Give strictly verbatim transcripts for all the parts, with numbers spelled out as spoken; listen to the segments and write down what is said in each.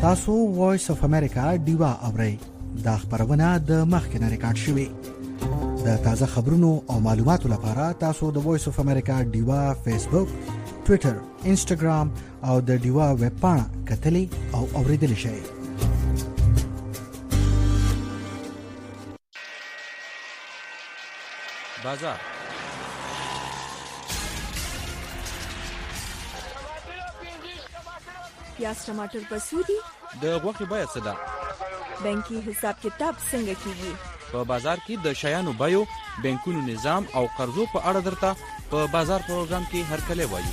تاسو وایس اف امریکا دیوا اورئ دا خبرونه د مخکې نه ریکارډ شوې. د تازه خبرونو او معلوماتو لپاره تاسو د وایس اف امریکا دیوا فیسبوک، ټوئیټر، انسټاګرام او د دیوا ویب پاڼه کتلی او اوریدلی شئ. بازار پیاز ټماټر بسودي د غوښې بیه څه ده؟ بانکي حساب کتاب څنګه کیږي؟ په بازار کې د شیانو بیو، بانکونو نظام او قرضو په اړه درته په بازار پروګرام کې هرکلی وایو.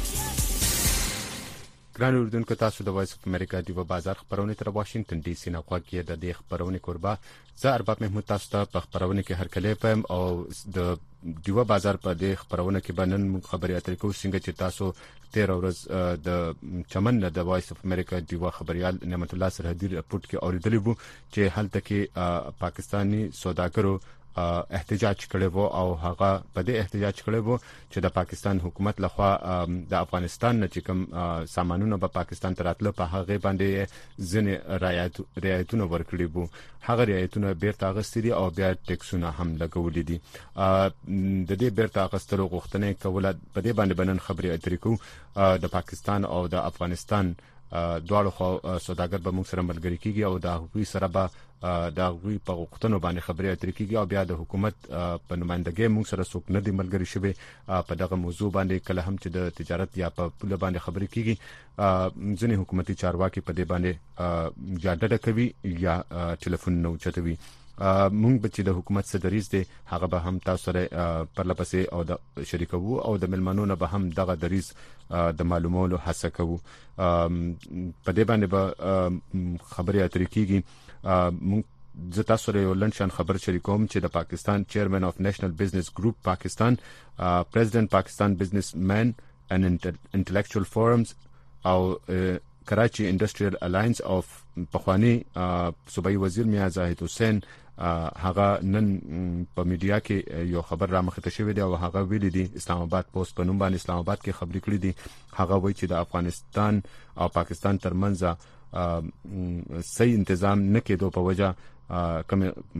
ګران اوریدونکو، تاسو د وایس اف امریکا دیوا بازار خبرونه تر واشنگټن ډي سي نه غواړئ. د دې خبرونه کوربه زه ارباب محمود تاسو ته په خبرونه کې هرکلی پم او د دیوا بازار په دې خبرونه کې بنن خبري اترې کو څنګه چې تاسو تیر ورځ د چمن د وایس اف امریکا دیوا خبريال نعمت الله سرحدي رپورت کې اوریدلی وو چې هلته کې پاکستانی سوداګرو احتجاج کړی وو او هغه په دې احتجاج کړی وو چې د پاکستان حکومت لخوا د افغانستان نه چې کوم سامانونه په پاکستان ته راتله په هغه باندې ځنې رعایت رعایتونه ورکړي وو. هغه رعایتونه بیرته اغستې دي او بیا ټیکسونه هم لګولې دي. د دې بیرته اغستلو غوښتنه کوله په دې باندې بنن خبري اترې کو د پاکستان او د افغانستان دواړو خو سوداګر به موږ سره ملګری کیږي او د هغوی سره به د هغوی په غوښتنو باندې خبرې اترې کیږي او بیا د حکومت په نمائندګۍ موږ سره څوک نه دي ملګری شوي په دغه موضوع باندې. کله هم چې د تجارت یا په پوله باندې خبرې کیږي ځینې حکومتي چارواکي په دې باندې یا ډډه کوي یا ټلیفون نه اوچتوي. مونږ به چې د حکومت څخه دریځ دی هغه به هم تاسو سره پرلپسې او د شریکو او د ملمنو نه به هم دغه دریځ د معلومولو هڅه کوو. په دې باندې به خبرې اترې کیږي. مونږ زه تاسو سره یو لنډ شان خبر شریکوم چې د پاکستان چیرمن اف نېشنل بزنس ګروپ پاکستان، پریزیدنت پاکستان بزنس مین اینڈ انټلیکچوال فورمز او کراچی انډستریال الاینس اف پخوانی صوبایي وزیر میاں زاهد حسین هغه نن په میډیا کې یو خبر را مخته شوی دی او هغه ویلي دی اسلام آباد پوسټ په نوم باندې اسلام آباد کې خبرې کړې دي. هغه وایي چې د افغانستان او پاکستان ترمنځ صحیح تنظیم نه کېدو په وجه کم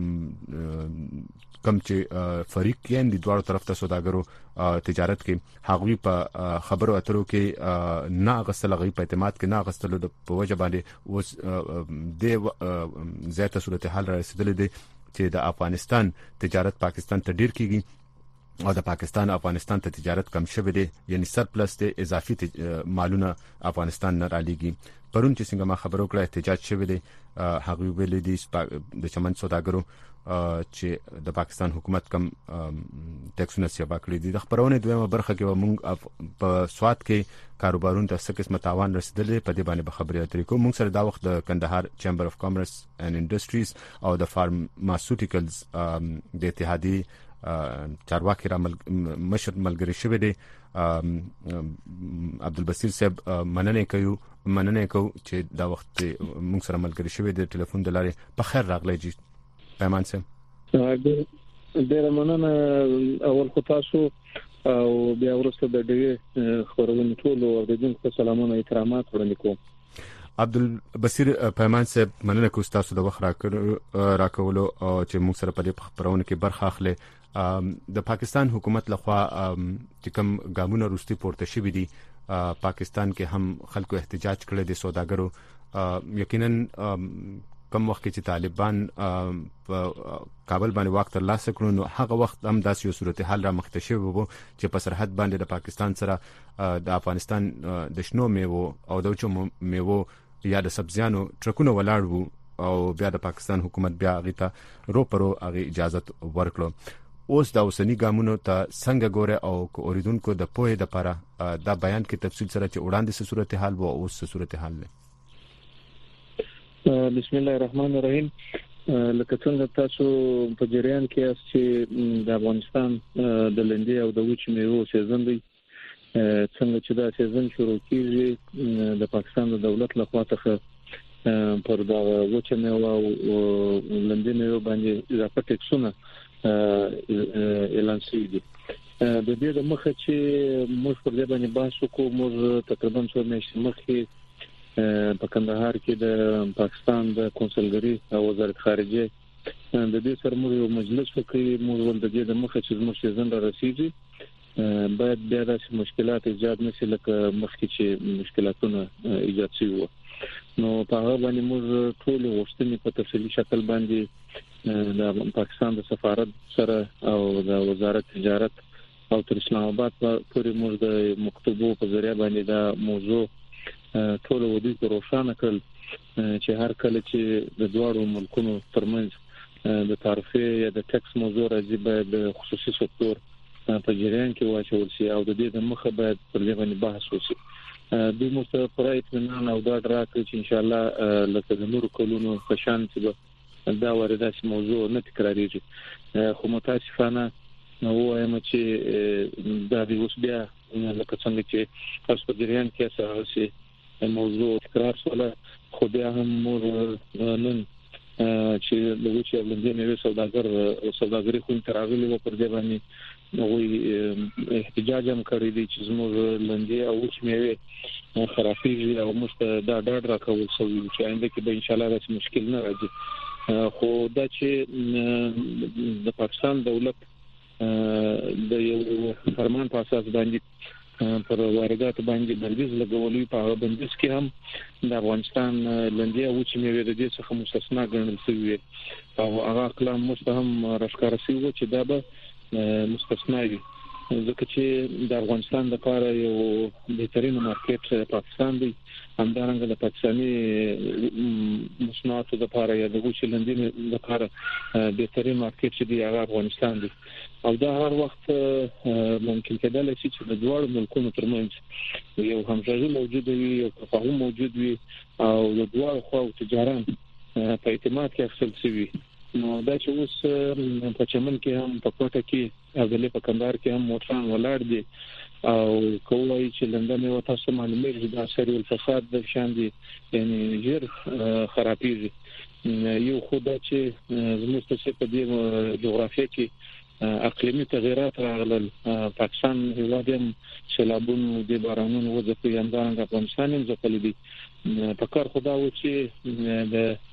کم چې فریق کې د دوه طرف ته سوداګرو تجارت کې هغوی په خبرو اترو کې نه غسل غي په اعتماد کې نه غسل په وجه باندې اوس د زیاته صورتحال را رسیدلې دي چې د افغانستان تجارت پاکستان ته ډیر کیږي او د پاکستان افغانستان ته تجارت کم شوه دي، یعنی سرپلس ته اضافي مالونه افغانستان نه رالیږي. پرون چې څنګه ما خبرو کړه احتجاج شوه دي هغه ویل دي د چمن سوداګرو چې د پاکستان حکومت کم ټیکسونه سیوا کړی دي. د خبرونه دویمه برخه کې موږ په سواد کې کاروبارونو ته څه قسمه تاوان رسیدلی په دې باندې به خبرې اترې کوو. موږ سره دا وخت د کندهار چیمبر اف کامرس اینڈ انډستریز او د فارماسوټیکلز د اتحادیې چارواکي را مشر ملګری شوی دی. عبدالبصیر صاحب مننه کوي مننه کوي چې دا وخت موږ سره ملګری شوی دی ټلیفون د لارې. په خیر راغلی جی پیمان صاحب. ډیره مننه اول خو تاسو او بیا ورسته د دې خبرونه ټول اوریدونکو ته سلامونه احترامات وړاندې کوم. عبدالبصیر پیمان صاحب مننه کوم تاسو د وخت راکولو چې موږ سره په دې خبرونه کې برخه اخلي. د پاکستان حکومت لخوا چې کوم ګامونه روستي پورته شوي دي پاکستان کې هم خلکو احتجاج کړی دی سوداګرو. یقینا کم وخت چې طالبان په کابل باندې واک ترلاسه کړو نو هغه وخت هم داسې یو صورتحال را مخته شوی وو چې په سرحد باندې د پاکستان سره د افغانستان د شنو میوو او د وچو میوو یا د سبزیانو ټرکونه ولاړ وو او بیا د پاکستان حکومت بیا هغه ته رو پرو هغه اجازه ورکړو. اوس دا اوسنی ګامونو ته څنګه ګوره او اوریدونکو د پوهې لپاره دا بیان کې تفصیل سره چې وړاندې څه صورتحال وو او اوس څه صورتحال دی؟ بسم الله الرحمن الرحیم. لکه څنګه تاسو په جریان کې یاست چې د افغانستان د لندې او د وچ میوو سیزن دی. څنګه چې دا سیزن شروع کیږي د پاکستان د دولت لخوا ته پر دا وچ میوه او لندې میوه باندې اضافه ټیکسونه اعلان شوی دی. د دې د مخه چې موږ پر دې باندې بحث وکړو، موږ تقریبا څو میاشتې مخکې په کندهار کې د پاکستان د کنسولګری او وزارت خارجه د دې سره موږ یو مجلس وکړي، موږ ول د دې د مخه چې موږ سیزن را رسیږي باید بیا د مشکلات ایجاد نشي، لکه مخکې چې مشکلاتونه ایجاد شي وو. نو په هغه باندې موږ ټول غوښتنې په تفصیلي شکل باندې د پاکستان د سفارت سره او د وزارت تجارت او تر اسلام آباد پورې موږ د مکتوبو په ذریعہ باندې دا موضوع ټول ودی ته روښانه کړل چې هر کله چې د دوړو ملکونو ترمنځ د تعرفه یا د ټیکس موضوع راځي باید خصوصي سکتور په جریان کې واچول شي او د دې د مخه باید پر دې باندې بحث وشي. د مستقرای اطمینان او دا راکړي چې ان شاء الله لکه د نور کولونو په شان چې دا ورته موضوع نه تکراریږي. خو متاسفانه نو وایم چې دا د اوس بیا لکه څنګه چې تاسو په جریان کې اساسي موضوع تکرار شول، خو بیا هم موږ نن چې د وچې ولندې نوې سوداګر او سوداګري خو تراغلي و پر دې باندې نو احتجاج هم کړی دی چې زموږ لندې او وچې میوه خرافيږي او موږ دا ډاډ راکول شوی چې آینده کې به ان شاء الله راځي مشکل نه راځي. خو دا چې د پاکستان دولت د یو فرمان په اساس باندې پر واردات باندې بندیز لګولې په هغه بندیز کې هم د افغانستان لندې او چې مې د دې څخه مستثنا ګڼل شوی او هغه کلام مستهم راښکاره شوی چې دا به مستثنا وي، ځکه چې د افغانستان لپاره یو بهترین مارکیټ پاکستان دی، همدارنګه د پاکستاني مصنوعاتو لپاره یا د وچې لندې لپاره بهترین مارکیټ چې دی هغه افغانستان دی او دا هر وخت ممکن کېدل چې د دوه ملکونو ترمنځ یو همغږي موجود وي، یو تفاهم موجود وي او د دوه خوا تجاران په اعتماد کې اخیستل شي. نو دا چې اوس په چمن کې هم په کوټه کې او د په کندهار کې هم موټران ولاړ دي او کومای چې لندن یو تاسو معلومات د سری الفساد د شان دي یعنی ژر خرابېږي. یو خدای چې زموږ څه په دې جغرافیه کې اقلیمي تغیرات راغلل، پاکستان هیواد هم سیلابونو د بارانونو وځي هم دا افغانستان هم ځپل دي. په کار خدا و چې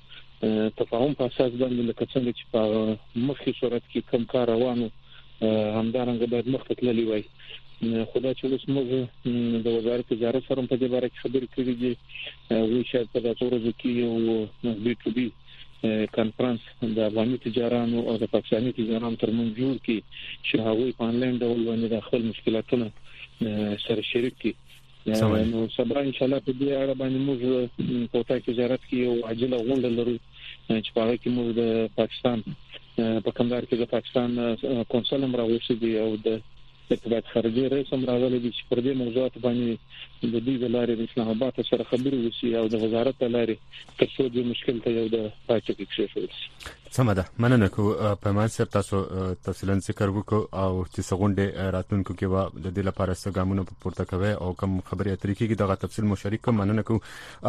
د تفاهم په اساس باندې لکه څنګه چې په مخکې صورت کې کم کار روانو همدارنګه باید مخکې تللی وای. خدا چې اوس موږ د وزارت تجارت سره په دې باره کې خبرې کړې دي او چې په دغه ورځو کې یو بي ټو بي کانفرنس د افغاني تجارانو او د پاکستاني تجارانو ترمنځ جوړ کی چې هغوی په انلاین ډول باندې د خپل مشکلاتونه سره شریک کی. نو سبا ان شاء الله په دې اړه باندې موږ په تاکي تجارت کې یو عاجله غونډه لرو چې په هغه کې موږ د پاکستان په کندهار کې د پاکستان کنسول هم راوښتي دي او د ارتباط خارجي رئیس هم راغلی دی چې پر دې موضوعات باندې د دې د لارې د اسلام آباد سره خبرې وشي او د وزارت د لارې تر څو د مشکل ته یو د پاتې کې شي. سمه ده، مننه کو په منځ تاسو تفصیلا ذکر وکړو او چې څنګه راتلونکو کې و د دې لپاره څنګه په پورته کوي او کوم خبرې اترې کې دغه تفصیل مشارک کوم. مننه کو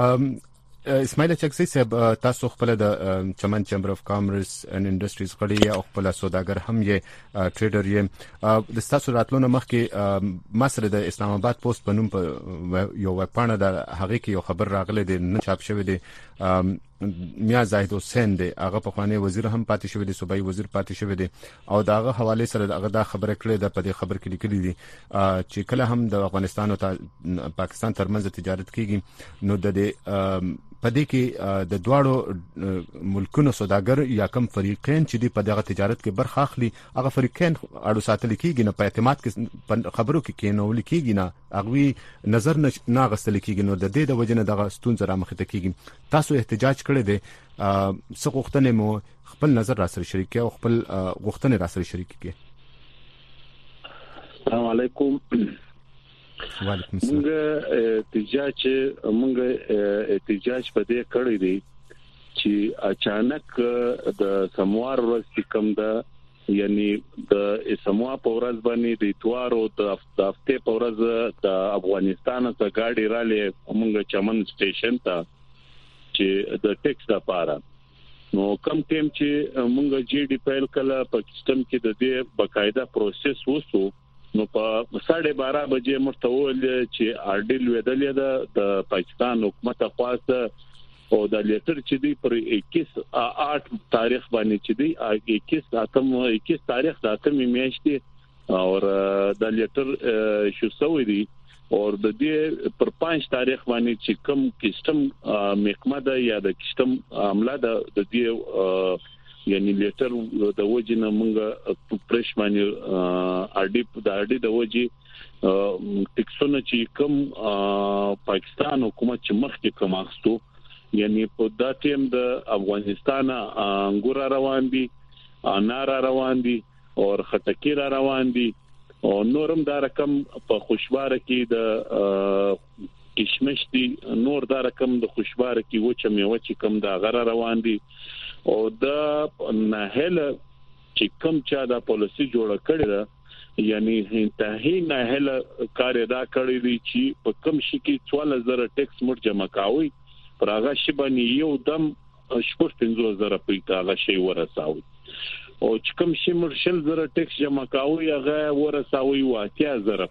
اسماعیل چکسي صاحب، تاسو خپل د چمن چیمبر اف کامرس اینڈ انډستریز غړي او خپل سوداګر هم یې ټریډر یې د تاسو راتلونو مخکې مصر د اسلام آباد پوسټ په نوم یو وپاڼه د هغه کې یو خبر راغلی دی نه چاپ شوی دی، میا زاهد حسین دی هغه په خواني وزیر هم پاتې شوی دی، صوبایي وزیر پاتې شوی دی او داغه حواله سره هغه دا خبره کړې ده په دې خبر کې لیکلي دي چې کله هم د افغانستان او پاکستان ترمنځ تجارت کیږي نو د پدې کې د دواړو ملکونو سوداګر یا کم فریقین چې دی په دغه تجارت کې برخه اخلي هغه فریقین اړو ساتل کیږي نه په اعتماد کې خبرو کې کینول کیږي نه هغه نظر نه غستل کیږي نو د دې د وجنه دغه ستونزه را مخ ته کیږي. تاسو احتجاج کړی دی، څه غوښتنې مو خپل نظر را سره شریک او خپل غوښتنې را سره شریک کړئ. السلام علیکم. وعلیکم السلام. موږ احتجاج موږ احتجاج په دې کړی دی چې اچانک د سموار ورځ کوم د یعنی د سموا په ورځ باندې د اتوار او د هفته په ورځ د افغانستان څخه گاډي رالې موږ چمن سټیشن ته چې د ټیکس لپاره نو کم ټیم چې موږ جی ډی پیل کله په سیستم کې د دې بقاعده پروسس وسو نو په ساڑھے بارہ بجې مرتول چې اردل ودلې ده د پاکستان حکومت خاصه او د لیټر چې دی پر اکیس آٹھ تاریخ باندې چې دی اکیس اتم اکیس تاریخ د اتم میاشتې او د لیټر شو سوی دی او د دې پر پنځه تاریخ باندې چې کوم کسٹم محکمه ده یا د کسٹم عمله ده د دې یعنی لیټر د وجنه مونږه پرېش باندې اړ دې د اړ دې د وجې ټیکسونه چې کوم پاکستان حکومت چې مخکې کوم اخستو یعنی په دا ټیم د افغانستان انګور روان دي انار روان دي او خټکی روان دي او نورم دا رقم په خوشباره کې د کشمش دي نور دا رقم د خوشباره کې وچه میوه چې کوم دا غره روان دي او دا نهله چې کوم چا دا پالیسی جوړه کړې ده یعنی انتهایی نهله کار ادا کړی دی چې په کوم شي کې څوارلس زره ټیکس مر جمع کاوي پر هغه شی باندې یو دم شپږ پنځه زره پیټه هغه شی ورساوي او چې کوم شي مر شل زره ټیکس جمع کاوي هغه ورساوي واته زره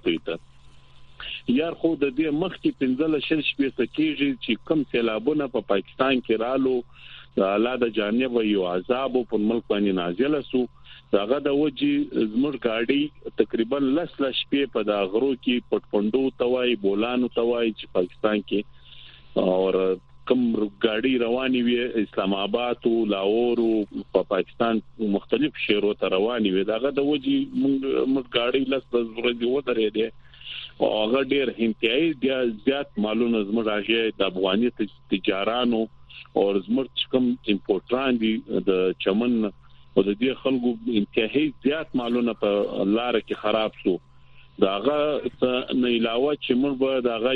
پیټه یار خو د دې مخکې پنځه شل شپې سکیږي چې کوم سیلابونه په پاکستان کې رالو د الله د جانب یو عذاب په ملک باندې نازل سو داغه د وجې زمر گاډي تقریبا لس لس شپې په دا غرو کې پټپندو توای بولانو توای چې پاکستان کې او کوم گاډي رواني وي اسلام آباد او لاهور او پاکستان مختلف شهرو ته رواني وي داغه د وجې موږ گاډي لس لس ورځې ودرې دي او هغه ډېر انتهایی د زیات مالونه زمر راځي د افغاني تجارانو او زمر کوم امپورټران دي د چمن او د دې خلکو انتهایی زیات مالونه په لار کې خراب شو داغه نه علاوه چې موږ به داغه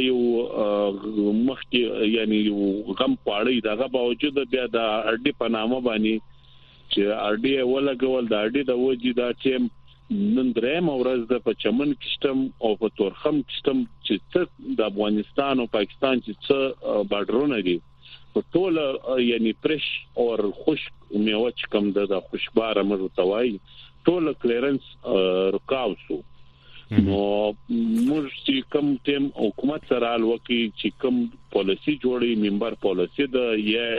یو مخکې یعنی غم پاړی داغه باوجود بیا د اړډي په نامه باندې چې اړډي ولګول د اړډي د وجې دا ټیم نن درېم ورځ د په چمن کشتم او په تورخم کشتم چې د افغانستان او پاکستان چې څه بارډرونه دي په ټول یعنی پرش او خشک میوه چې کوم د خوشباره مرتوای ټول کلیرنس رکاو شو نو موږ چې کوم ټیم حکومت سره الوکي چې کوم پالیسی جوړي ممبر پالیسی د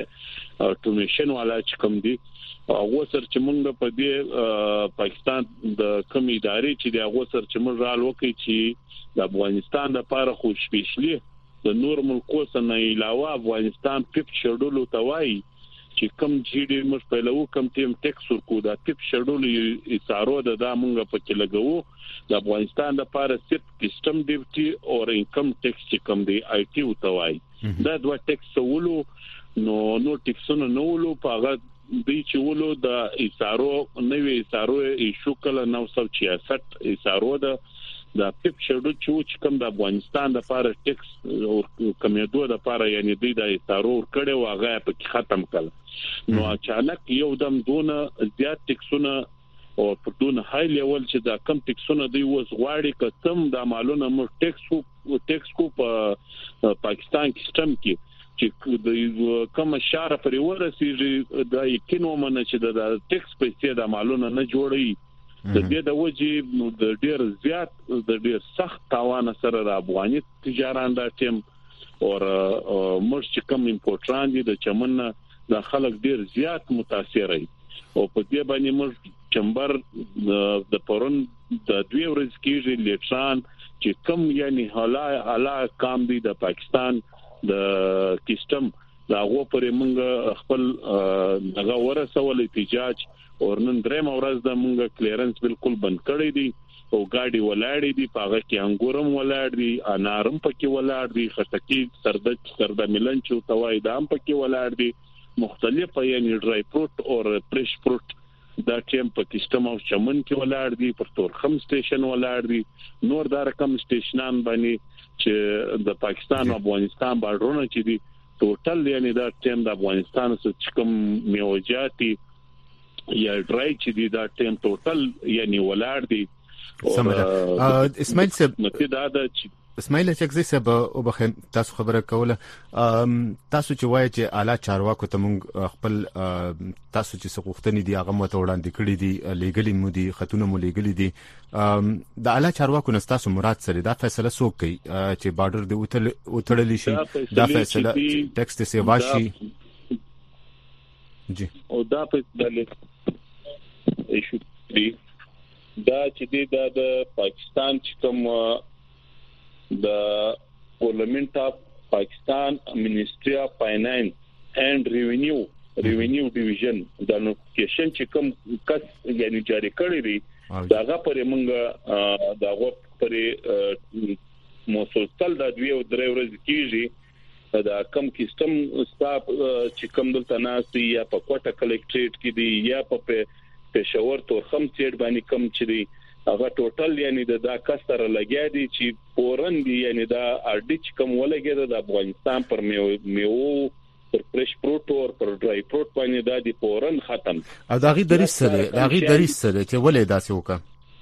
یا ټومیشن والا چې کوم دي هغه سر چې موږ په دې پاکستان د کوم ادارې چې د هغه سر چې موږ الوکي چې د افغانستان لپاره خو سپیشلی د نور ملکو څخه علاوه افغانستان پیپ شډول توای چې کم جی ډی مر په لو کم ټیم ټیکس ورکو دا پیپ شډول یې سارو د دامنګ په کې لګو د افغانستان لپاره سپ سیستم ډیوټي او انکم ټیکس چې کم دی آی ټي توای دا دوه ټیکس ولو نو نو ټیکسونه نو ولو په هغه دی چې ولو د ایسارو نوې ایسارو ایشو کله نو سو چھیاسٹھ ایسارو د دا پیپ شډو چې کوم د افغانستان د لپاره ټیکس او کمیدو د لپاره یعنی دوی د ضرور کړي واغه په ختم کړ نو اچانک یو دم دونه زیات ټیکسونه او په دونه های لیول چې دا کم ټیکسونه دی وس غواړي کتم د مالونه مر ټیکس ټیکس کو په پاکستان کې سیستم کې چې د کوم شهر پر ورسېږي د یقینو من چې د ټیکس پیسې د مالونه نه جوړي د دې د وجې د ډېر زیات د ډېر سخت تاوان سره د افغاني تجاران دا ټیم او مرچ کم امپورټران دي د چمن د خلک ډېر زیات متاثر دي او په دې باندې موږ چمبر د پرون د دوی ورځ کې لیټران چې کم یعنی حالا حالا کام دي د پاکستان د کیسټم دا غو پرې موږ خپل دغه ورسول احتجاج او نن درېم ورځ د موږ کلیرنس بالکل بند کړی دي او ګاډي ولاړې دي پاغه کې انګورم ولاړ دي انارم پکې ولاړ دي خټکی سرد سرد ملن چې توای دام پکې ولاړ دي مختلف یعنی ډرای فروټ او فرش فروټ دا ټیم په سیستم او چمن کې ولاړ دي پر تورخم سټیشن ولاړ دي نور دا رقم سټیشنان باندې چې د پاکستان او افغانستان بارډرونه چې دي ټوټل یعنی دا ټیم د افغانستان څخه کوم میوجاتي یا ډرای چې دی دا ټیم ټوټل یعنی ولاړ دي سمره اسماعیل صاحب مته دا د اسماعیل چکزی صاحب او بخیم تاسو خبره کوله تاسو چې وایي چې اعلی چارواکو ته مونږ خپل تاسو چې سغوښتنې دي هغه مو ته وړاندې کړې دي لیګلی مو دي خطونه مو لیګلی دي د اعلی چارواکو نه تاسو مراد سره دا فیصله څوک کوي چې بارډر دی وتړلی شي دا فیصله ټیکس ته سیوا شي جی او دا فیصله ایشو دی دا چې دی د پاکستان چې کوم د پارلیمنت اف پاکستان منیسټری اف فاینانس اینڈ ریونیو ریونیو ډیویژن د نوټیفیکیشن چې کوم کس یعنی جاری کړی دی داغه پرې موږ داغه پرې مسلسل د دوی او درې ورځې کیږي دا کم کیستم سټاپ چې کوم دلته ناس یا په کوټه کلیکټریټ کې دی یا په پېښور تورخم سیټ باندې کم چې دی هغه ټوټل یعنی د دا کستر لګیا دي چې پورن دي یعنی دا اډیچ کوم ولګي د افغانستان پر میو پر فرش فروټ او پر ډرای فروټ باندې دا دي پورن ختم او دا غي دریس سره دا غي دریس سره چې ولې داسې وکړه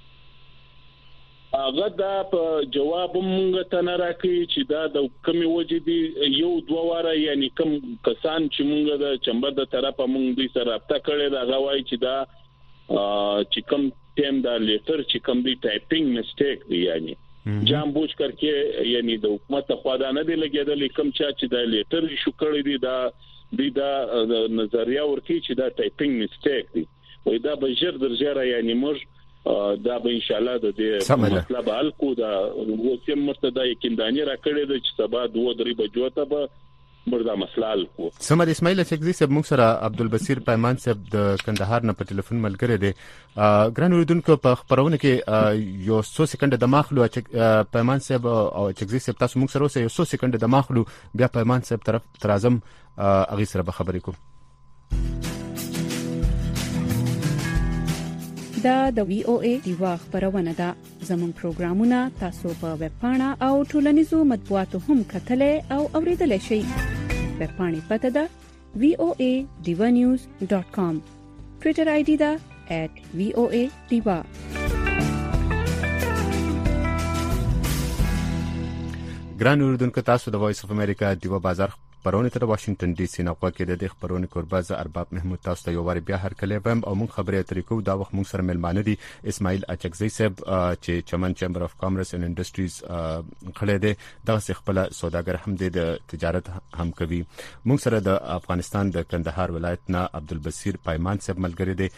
هغه دا په جواب مونږ ته نه راکړي چې دا د کمی وجې دي یو دوه واره یعنی کم کسان چې مونږ د چمبر د طرفه مونږ دوی سره رابطه کړې دا غواړي چې دا چې کم ټیم دا لیټر چې کوم دی ټایپینګ میسټیک دی یعنی جام بوج کرکه یعنی د حکومت خوا دا نه دی لګیدل کوم چا چې دا لیټر شو کړی دی دا دی دا نظریه ورکی چې دا ټایپینګ میسټیک دی وای دا به جر درجه یعنی موږ دا به ان شاء الله د دې مطلب حل کو دا وسیم مرتدا یقیندانی را کړی دی چې سبا دوه درې بجو ته به مردا مسله حل کو سمر اسماعیل چکزی صاحب موږ سره عبدالبصیر پیمان صاحب د کندهار نه په ټلیفون ملګری دی ګران اوریدونکو په خبرونه کې یو څو سکند د ماخلو پیمان صاحب او چکزی صاحب تاسو موږ سره اوسه یو څو سکند د ماخلو بیا پیمان صاحب طرف ترازم اغي سره به خبرې کوم دا د وی او ای دیوا خبرونه ده زموږ پروګرامونه تاسو په ویب پاڼه او ټولنیزو مطبوعاتو هم کتلې او اوریدلای شئ ویب پاڼې پته ده وی او ای diva news dot com ټوئیټر آی ډي ده at v o a diva ګران اوریدونکو تاسو د وایس اف امریکا دیوا بازار خبرونه تر واشنگټن ډي سي نه کوکې د خبرونه کورباز ارباب محمود تاسو ته یو واری بیا هر کله بم او مون خبرې اترې کو دا وخت مون سره ملمانه دي اسماعیل اچکزی صاحب چې چمن چیمبر اف کامرس اینڈ انډستریز خړې ده دا خپل سوداګر هم دي د تجارت هم کوي مون سره د افغانستان د کندهار ولایت نه عبدالبصیر پیمان صاحب ملګری دي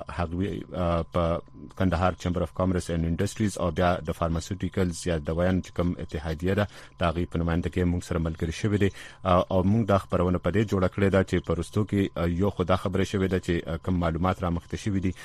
هغه په کندهار چیمبر اف کامرس اینڈ انډستریز او بیا د فارماسیوټیکلز یا دوايان کوم اتحادیه ده دا غي په نمائنده کې مون سره ملګری شوی دي او موږ دا خبرونه په دې جوړ کړې ده چې پرستو کې یو خدا خبره شوې ده چې کوم معلومات را مخته شوې دي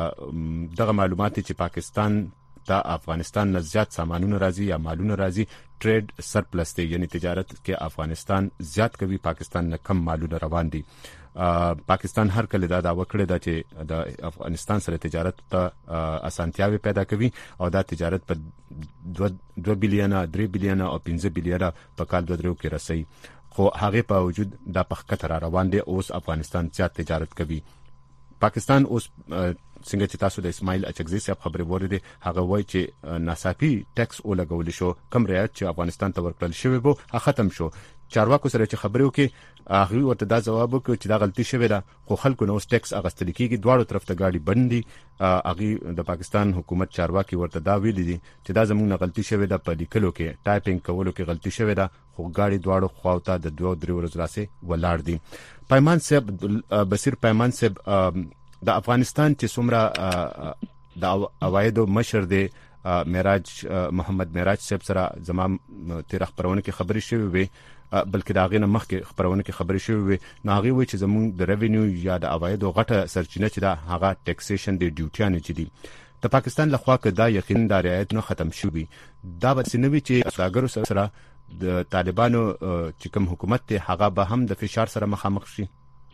دغه معلومات چې پاکستان ته افغانستان نه زیات سامانونه راځي یا مالونه راځي ټریډ سرپلس دی یعنی تجارت کې افغانستان زیات کوي پاکستان نه کم مالونه روان دي پاکستان هر کله دا دا وکړه دا چې د افغانستان سره تجارت ته اسانتیاوي پیدا کوي او دا تجارت په دوه بلیونه درې بلیونه او پنځه بلیونه په کال دوه درو کې رسي خو هغه په وجود د پخکته را روان دي اوس افغانستان زیات تجارت کوي پاکستان اوس څنګه چې تاسو د اسماعیل اچکزی صاحب خبرې وریدي هغه وایي چې ناصافي ټیکس او لګول شو کم رعایت چې افغانستان ته ورکړل شوی وو ختم شو چارواکو سره چې خبرې وکي هغه ورته دا جواب وکړ چې دا غلطي شوې ده خو خلکو نو ټیکس اغستل کیږي دواړو طرف ته گاډي بندي هغه د پاکستان حکومت چارواکي ورته دا ویلي دي چې دا زموږ نه غلطي شوې ده په لیکلو کې ټایپینګ کولو کې غلطي شوې ده خو گاډي دواړو خواوته د دوه درې ورځې راسه ولاړ دي پیمان صاحب بصیر پیمان صاحب د افغانستان چې څومره د اوایدو مشر دی معراج محمد معراج صاحب سره زمام تیر خبرونه کې خبرې شوې وي بلکې دا غینه مخکې خبرونه کې خبرې شوې وي نو هغه وی چې زموږ د ریوینیو یا د اوایدو غټه سرچینه چې دا هغه ټیکسیشن دی ډیوټیان چې دي د پاکستان لخوا کې دا یقین دا رعایت نه ختم شوی دا به سنوي چې سوداګرو سره د طالبانو چې کوم حکومت ته هغه به هم د فشار سره مخامخ شي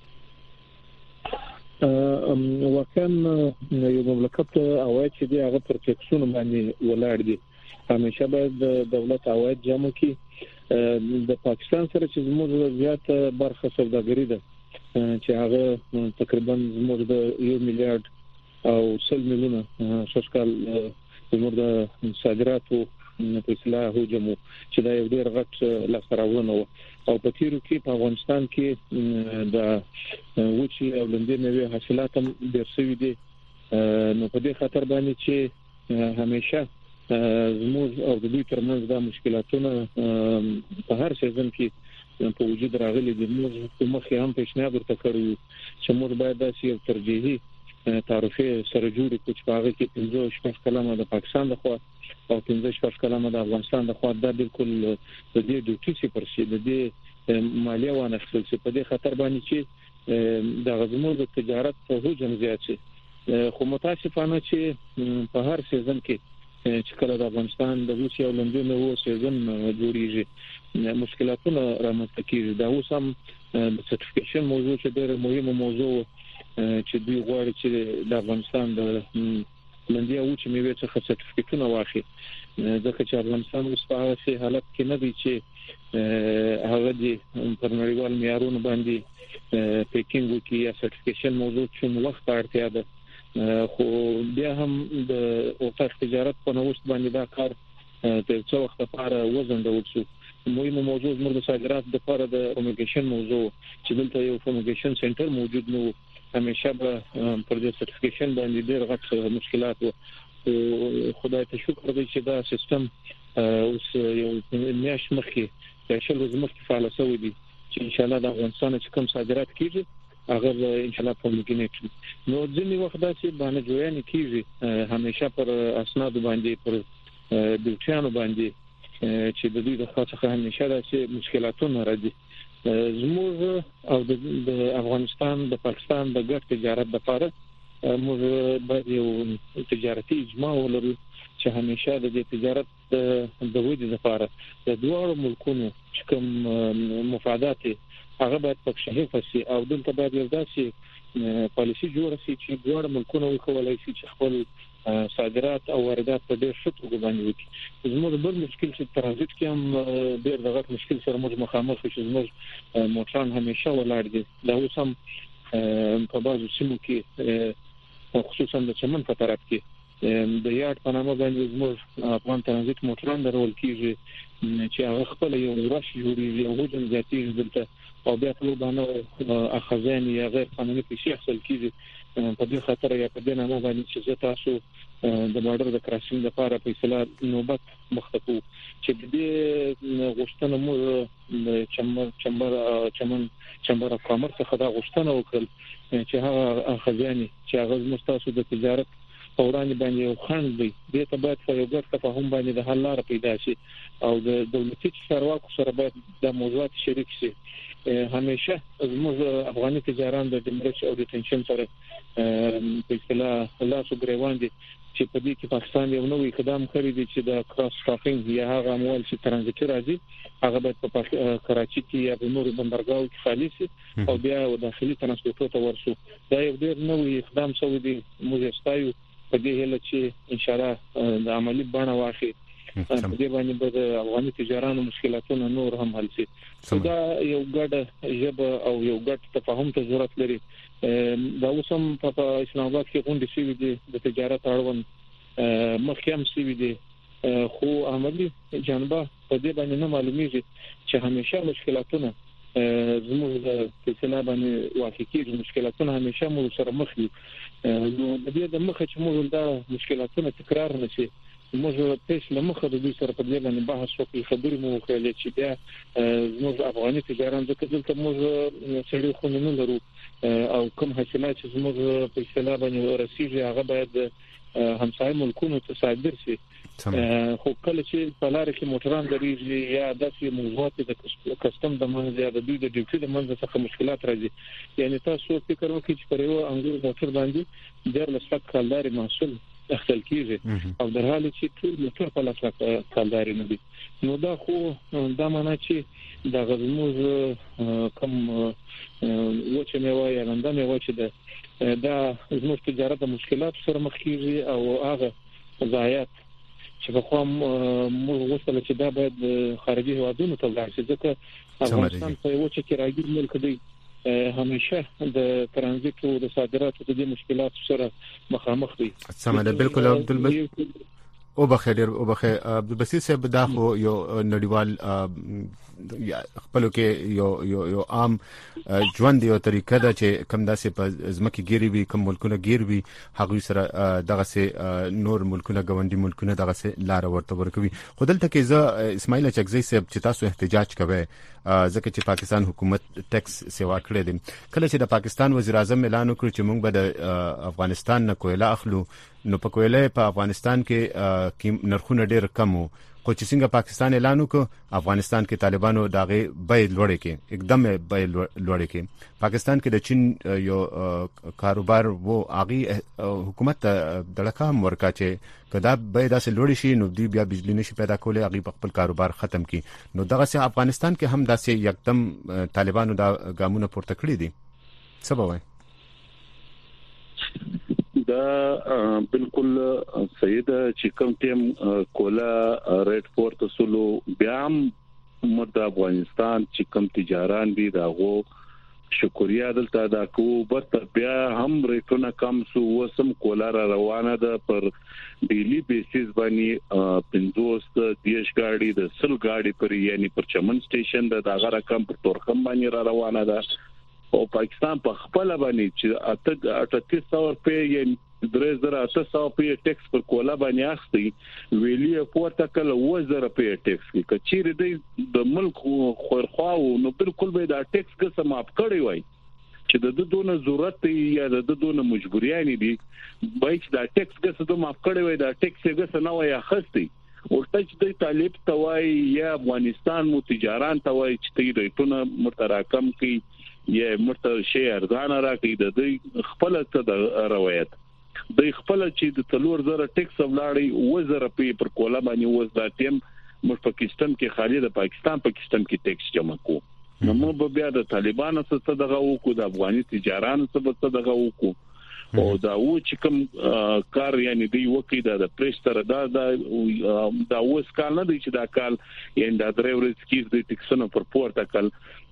وکم یو مملکت اواید چې دی هغه پر ټیکسونو باندې ولاړ دي همیشه باید د دولت اواید جمع کی د پاکستان سره چې زموږ زیات برخه سوداګري ده چې هغه تقریبا زموږ د یو میلیارډ او سل میلیونه شکل زموږ د صادراتو په اصلاح هجوم چې دا یو ډیر غټ لاسراونه او په تیرو کې په افغانستان کې د وچی او لندې نوې حاصلات هم ډیر شوي دي نو په دې خاطر باندې چې همیشه زموږ او د دوی ترمنځ د مشکلاتونو په هر سیزن کې په وجود راغلي دي موږ په مخ هم پیشنهاد ورته کړو چې موږ باید داسې یو ترجیحي تعرفه سره جوړ کړو چې هغه کې پنځه شپږ کلمه د پاکستان لخوا او پنځه شپږ کلمه د افغانستان لخوا دا بالکل د دې ډیوټي سي پرسي د دې مالیه وانه خپل سي په دې خاطر باندې چې د غزمو د تجارت په هجوم زیات شي خو متاسفانه چې په هر سیزن کې چې کله د افغانستان د روسي او لندن او سیزن جوړیږي مشکلاتونه رامنځته کیږي دا اوس هم د سرټیفیکیشن موضوع چې ډېر مهمه موضوع چې دوی غواړي چې د افغانستان د لندن او چې میوه څخه سرټیفیکیټونه واخلي ځکه چې افغانستان اوس په هغه حالت کې نه دی چې هغه د پرنړیوال معیارونو باندې پیکینګ وکړي یا سرټیفیکیشن موضوع چې وخت اړتیا ده خو بیا هم د اوقاف تجارت په نوښت باندې دا کار د څو وخت لپاره وزندول شو مهمه موضوع زموږ د صادرات د لپاره د فومیګیشن موضوع چې دلته یو فومیګیشن سنټر موجود نو همیشه به پر دې سرټیفیکیشن باندې ډېر غټ مشکلات وو خدای ته شکر دی چې دا سیستم اوس یو میاش مخکې د شل ورځې مخکې فعال شوی دی چې ان شاء الله د افغانستان چې کوم صادرات کیږي هغه ان شاء الله په مګینټ نو ځینې وخت داسې باندې جوړانی کیږي همیشه پر اسناد باندې پر ډیوټیانو باندې چې د دوی د خاصه همیشه داسې مشکلاتونه راځي زموږ او د افغانستان د پاکستان د ګډ تجارت لپاره موږ باید یو تجارتي اجماع ولرو چې همیشه د تجارت د ودې لپاره د دوه ملکونو چې کوم مفادات هغه باید په شفاف شي او دلته باید یو داسې پالیسي جوړه شي چې دوه ملکونه وکولای شي چې خپل صادرات او واردات په ډېر ښه توګه باندې وکړي زموږ بل مشکل چې ترانزیت کې هم ډېر دغه مشکل سره موږ مخامخ شو زموږ موټران همیشه ولاړ دي دا اوس هم په بعضو سیمو کې خصوصا د چمن په طرف کې د یاد په نامه باندې زموږ افغان ترانزیت موټران درول کیږي چې هغه خپل یو رش جوړیږي او هجوم زیاتیږي دلته او بیا په باندې اخذان یا غیر قانوني پیسې حاصل کیږي په دې خاطر یا په دې نامه باندې چې تاسو د بارډر د کراسینګ لپاره په اصطلاح نوبت مخکو چې دې غوښتنه مو چمبر چمبر چمن چمبر اف کامرس څخه دا غوښتنه وکړل چې هغه اخذان چې هغه مستاسو د تجارت فوران باندې یو خند دی د ته باید په یو ګډ تفاهم باندې د حل لار پیدا شي او د دولتي چارواکو سره باید د موضوعات شریک شي همیشه زموږ افغاني تجاران د دمرچ او د تنشن سره په اصطلاح لاسو ګریوان دي چې په دې کې پاکستان یو نوې قدم کړی دی چې د کراس شاپینګ یا هغه اموال چې ترانزیت راځي هغه باید په کراچي کې یا په نورو بندرګاو کې خالي شي او بیا د داخلي ترانسپورت ته ورسو دا یو ډېر نوې اقدام شوی دی موږ ستایو په دې هله چې ان شاء الله د عملی بڼه واخلي په دې باندې به د افغاني تجارانو مشکلاتونه نور هم حل شي دا یو ګډ ژبه او یو ګډ تفاهم ته ضرورت لري دا اوسم په اسلام آباد کې غونډې شوې دي د تجارت اړوند مخکې هم شوې دي خو عملی جنبه په دې باندې نه معلومیږي چې همیشه مشکلاتونه زموږ د فیصله باندې واقع کېږي مشکلاتونه همیشه مو سره مخ دي نو د دې د مخه چې موږ دا مشکلاتونه تکرار نشي موږ پېښ لمخه د دې سره په دې باندې بحث وکړو خبرې مو وکړلې چې بیا زموږ افغاني تجاران ځکه دلته موږ سړي خو نه لرو او کوم حاصلات چې زموږ په اصطلاح باندې رسیږي هغه باید همسایه ملکونو ته صادر شي خو کله چې په لار کې موټران درېږي یا داسې موضوعات د کسټم د منځ یا د دوی د ډیوټي د منځ څخه مشکلات راځي یعنی تاسو فکر وکړئ چې پر یو انګور موټر باندې ډېر لږ کالداري محصول اخلي کیږي او در حال چې ټول موټر په لاس کالداري نه دي نو دا خو دا معنی چې د غزموز کم وچه میوه یا لنده میوه چې ده دا زموږ تجارت د مشکلات سره مخ کیږي او هغه ضایعات چې په کوم موږ وصله چې دا باید خارجي هوادونو ته لاړ شي ځکه افغانستان په وچه کې راګیر ملک دی همیشه د ترانزیت او د صادراتو د مشکلات سره مخامخ دي سمه ده بالکل عبدالباسط او بخیر او بخیر بسیط صاحب دا خو یو نړیوال خپل کې یو یو یو عام ژوند یو طریقه ده چې کم داسې په ځمکه ګیری وي کم ملکونه ګیر وي هغه سره دغه سه نور ملکونه غونډي ملکونه دغه سه لار ورته ورکوي خو دلته کې زه اسماعیل چغزی صاحب چې تاسو احتجاج کوي ځکه چې پاکستان حکومت ټیکس سیوا کړی دی کله چې د پاکستان وزیر اعظم اعلان وکړ چې موږ به د افغانستان نه کویلا اخلو نو په کویلا په افغانستان کې نرخونه ډېر کم وو خو چې څنګه پاکستان اعلان وکړ افغانستان کې طالبانو داغه بیه لوړې کې एकदम بیه لوړې کې پاکستان کې د چین یو کاروبار وو اغي حکومت دړکام ورکا چې کدا بیه داسې لوړې شي نو دی بیا بجلی نشي پیدا کولای اغي خپل کاروبار ختم کی نو دغه سه افغانستان کې هم داسې एकदम طالبانو دا ګامونه پورته کړی دي سبا وای دا بالکل سید چې کوم ټیم کولا ریډ فورت سولو بیا مد افغانستان چې کوم تجاران دي داغو شکریا دلته دا کو بس بیا هم ریټونه کم سو وسم کولا روانه ده پر ډیلی بیسیس باندې پنځوس دیش گاڑی د سل گاڑی پر یعنی پر چمن سټیشن د داغه رقم پر تورخم باندې را روانه ده او پاکستان په خپل باندې چې اته اته سو روپے یې درې زره اته سو روپے ټیکس پر کولا باندې اخستي ویلی پورته کله و زره روپے ټیکس کې کچیر دی د ملک خورخواو نو بالکل به دا ټیکس قسم اپ کړی وای چې د دونه ضرورت یا د دونه مجبوریان دي بای چې دا ټیکس قسم اپ کړی وای دا ټیکس یې قسم نه وای اخستي ورته چې د طالب توای یا افغانستان مو تجاران توای چې تی ریټونه متراکم کی یا مرته شی ارزان راکې د دې خپل ته د روایت د خپل چې د تلور زره ټیکس ولاړی و زره په پر کولا باندې وز دا ټیم مر پاکستان کې خالي د پاکستان پاکستان کې ټیکس جمع کو نو مو بیا د طالبانو څخه دغه وکړو د افغاني تجارانو څخه دغه وکړو او دا و چې کوم کار یعنی دی وکړي د پریستر دا دا دا اوس کال نه دی چې دا کال یعنی دا درې ورځې کې د ټیکسونو پر پورته کال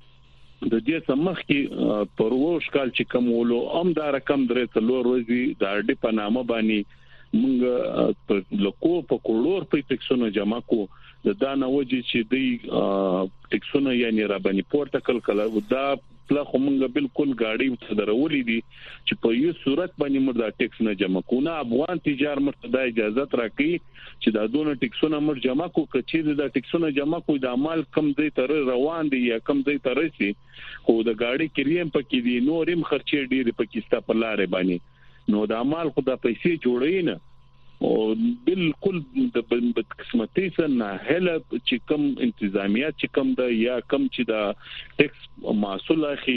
د دې سمخ کې پروش کال چې کومولو ام دا رقم درې څلور ورځې د اړ په نامه باندې موږ په لکو په کولور په ټیکسونو جمع کو د دانه وجې چې دی ټیکسونو یعنی را باندې پورته کل کله دا پلا خو موږ بالکل گاڑی ته درولې دي چې په یو صورت باندې موږ دا ټیکس نه جمع کو نه افغان تجار مرتدا اجازه راکړي چې دا دونه ټیکسونه موږ جمع کو کچې دا ټیکسونه جمع کو د مال کم دی تر روان دي یا کم دی تر شي خو د گاڑی کریم پکې دي نورم خرچې ډېر پاکستان په لارې باندې نو د مال خو د پیسې جوړې نه او بالکل د بدقسمتۍ سره هله چې کوم انتظامیات چې کوم د یا کوم چې د ټیکس مسول اخی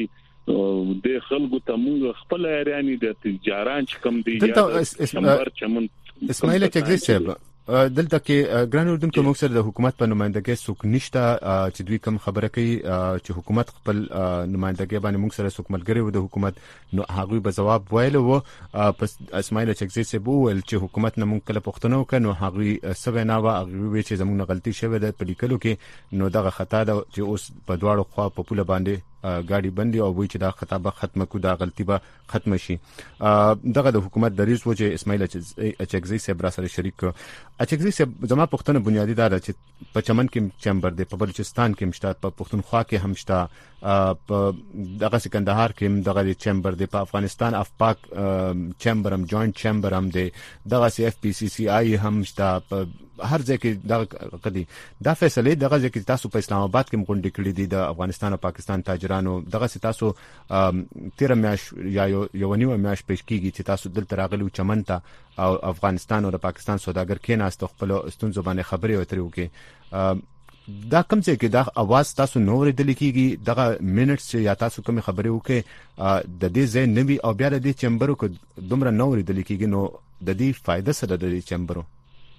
د خلکو ته موږ خپل اړیانی د تجاران چې کوم دی یا شمبر چمن اسماعیل چغزی صاحب دلته کې ګران اردوونکو موږ سره د حکومت په نمائندګۍ څوک نشته چې دوی کوم خبره کوي چې حکومت خپل نمائندګۍ باندې موږ سره څوک ملګری و د حکومت نو هغه به جواب ویل وو پس اسماعیل چغزی صاحب ول چې حکومت نه موږ کله پښتنو کنو هغه سبه نه وا هغه وی چې زموږ غلطي شوه د پلیکلو کې نو دغه خطا ده چې اوس په دواړو خوا په پوله باندې ګاډي بندي او وی چې دا خطابه ختمه کو دا غلطي به ختم شي دغه د حکومت د ریس وجه اسماعیل چغزی صاحب را سره شریک چغزی صاحب زما پښتنه بنیادی دا چې په چمن کې چمبر دی په بلوچستان کې مشته په پښتونخوا کې هم شته په دغه سکندهار کې هم دغه چمبر دی په افغانستان افپاک چمبر هم جوائنٹ چمبر هم دی دغه سی اف پی سی سی آی هم شته هر ځای کې دغه قدي دا فیصله دغه ځای کې تاسو په اسلام آباد کې مونږ ډیکړې دي د افغانستان او پاکستان تاجرانو دغه سي تاسو تیر میاش یا یو نیو میاش پېښ کیږي چې تاسو دلته راغلي چمن ته او افغانستان او پاکستان سوداګر کې ناست خپل استون زبانه خبري وتري وکي دا کوم څه کې دا اواز تاسو نور د لیکيږي دغه منټس یا تاسو کوم خبري وکي د دې ځای نوي او بیا د دې چمبرو کو دومره نور د لیکيږي نو د دې فائدہ سره د دې چمبرو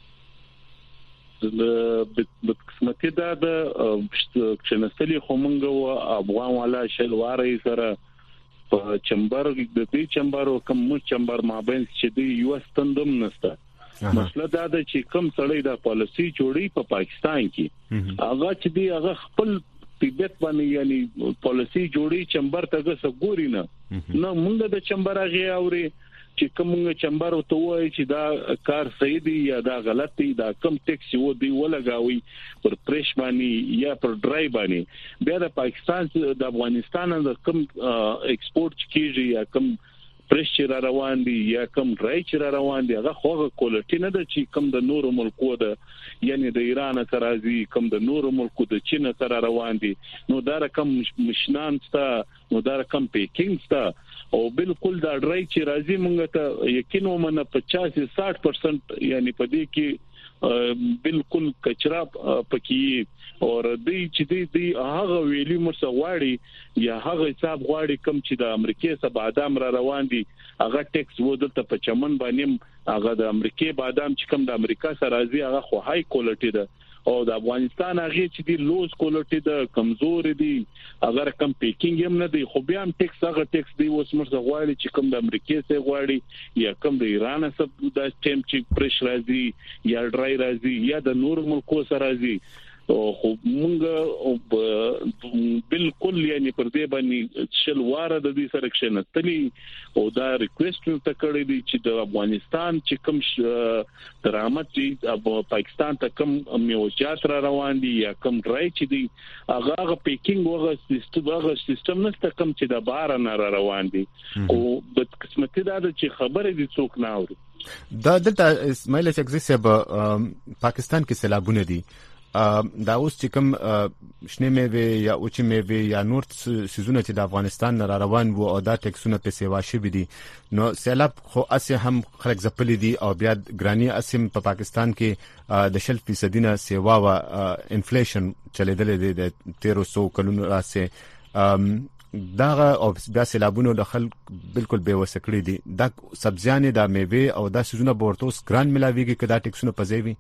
د بدقسمتي دا د چنستلي خمنګ او افغان والا شلواري سره په چمبر د دې چمبر او کوم چمبر مابین چې دی یو ستندم نسته مسله دا د چې کوم سړی د پالیسي جوړي په پاکستان کې هغه چې دی هغه خپل طبيعت باندې یعنی پالیسي جوړي چمبر ته څه ګوري نه نو موږ د چمبر هغه اوري چې کوم چمبر او ته وایي چې دا کار صحیح دی یا دا غلط دی دا کم ټیکس و دی ولګاوي پر پرېش باندې یا پر ډرای باندې بیا د پاکستان د افغانستان د کم ایکسپورت کیږي یا کم پرېش چې روان دي یا کم ډرای چې روان دي هغه خوغه کوالټی نه ده چې کم د نورو ملکو ده یعنی د ایران سره راځي کم د نورو ملکو د چین سره روان دي نو دا رقم مشنان ستا نو دا رقم پیکینګ ستا او بالکل دا ډرای چې راځي مونږ ته یقین ومنه پچاس ساठ پرسنټ یعنی په دې کې بالکل کچرا پکې او دوی چې دوی دی هغه ویلي مرسه غواړي یا هغه حساب غواړي کم چې د امریکای سره بادام را روان دي هغه ټیکس ودلته په چمن باندې هغه د امریکای بادام چې کم د امریکا سره راځي هغه خو هاي کوالټي ده او د افغانستان هغه چې دی لوز کوالټي ده کمزور دي اگر کم پیکینګ هم نه دی خو بیا هم ټیکس هغه ټیکس دی اوس مرسه غواړي چې کم د امریکای سره غواړي یا کم د ایران سره د ټیم چې پرش راځي یا ډرای راځي یا د نور ملکو سره راځي خو مونږ بالکل یعنی پر دې باندې شل واره د دې سره کښنه او دا ریکوست ته کړی دی چې د افغانستان چې کوم درامت چې پاکستان ته کوم میوجات را روان دي یا کوم ډرای چې دی هغه هغه پیکینګ وغه سیستم هغه سیستم نشته کوم چې د بار نه را روان دي او د قسمتي دا چې خبره دي څوک نه اوري دا دلته اسماعیل چکزي صاحب پاکستان کې سیلابونه دي دا اوس چې کوم شنه میوه یا اوچ میوه یا نور سيزونه چې د افغانستان را روان وو او دا ټیکسونه په سیوا شوي دي نو سیلاب خو اسه هم خلک زپلي دي او بیا ګرانی اسیم په پاکستان کې د شل فیصد نه سیوا وا انفلیشن چلیدل دي د تیرو سو کلونو راسه دا او بیا سیلابونو د خلک بالکل بے وسکړي دي دا سبزیانه د میوه او دا سيزونه بورتوس ګران ملاويږي کدا ټیکسونه پځوي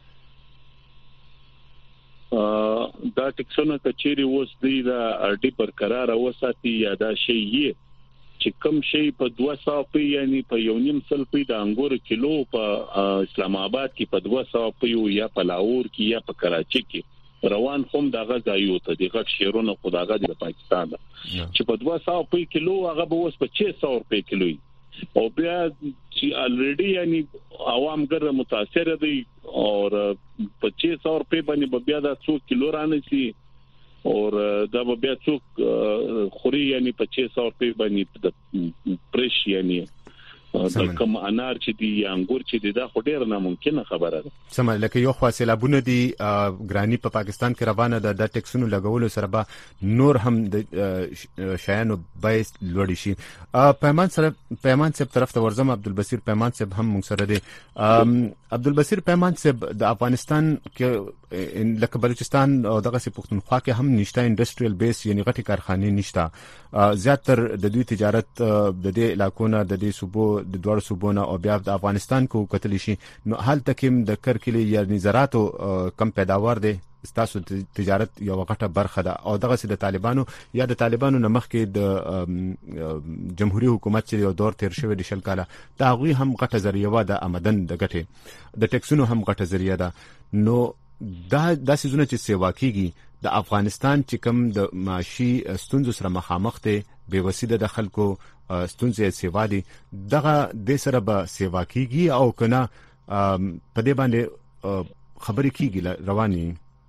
دا ټیکسونه کچيري اوس دی دا اړتي برقرار وساتي یا دا شی یې چې کم شی په دوه سوه په یعنی په یو نیم سل په د انګور کیلو په اسلام آباد کې په دوه سوه په یا په لاهور کې یا په کراچي کې روان هم دغه ځایو ته د غټ شهرونو خداګه د پاکستان چې په دوه سوه په کیلو هغه به اوس په شش سوه په کیلو او بیا چې الریډي یعنی عوام ګر متاثر دي او په شش سوه روپے باندې بیا دا څو کیلو رانسي او دا بیا څو خوري یعنی په شش سوه روپے باندې د پرش یعنی د کوم انار چې دی یا انګور چې دی دا خو ډیر ناممکنه خبره ده سم لکه یو خاصلابونه دي ګرانی په پاکستان کې روانه ده د ټیکسونو لګولو سره به نور هم د شایانو بایس لوړی شي پیمان سره پیمان صاحب طرف ته ورزم عبدالبصیر پیمان صاحب هم موږ سره دي عبدالبصیر پیمان صاحب د افغانستان کې لکه بلوچستان او دغه سي پښتونخوا کې هم نشته انډستریال بیس یعنی غټي کارخانه نشته زیاتره د دوی تجارت د دې علاقونو د دې صوبو د دوړ صوبونه او بیا د افغانستان کو کتل شي نو حال تکم د کرکلی یعنی زراعتو کم پیداوار دي ستاسو تجارت یو غټه برخه ده او دغه سي د طالبانو یا د طالبانو نمخ کې د جمهوریت حکومت چې یو دور تیر شوی د شل کاله دا غوي هم غټه ذریعہ ده آمدن د غټه د ټیکسونو هم غټه ذریعہ ده نو دا د سيزونه چې سیوا کیږي د افغانستان چې کوم د معاشي ستونزو سره مخامخ دي بے وسیله د خلکو ستونزې سیوا دي دغه د سره به سیوا کیږي او کنه په دې باندې خبرې کیږي رواني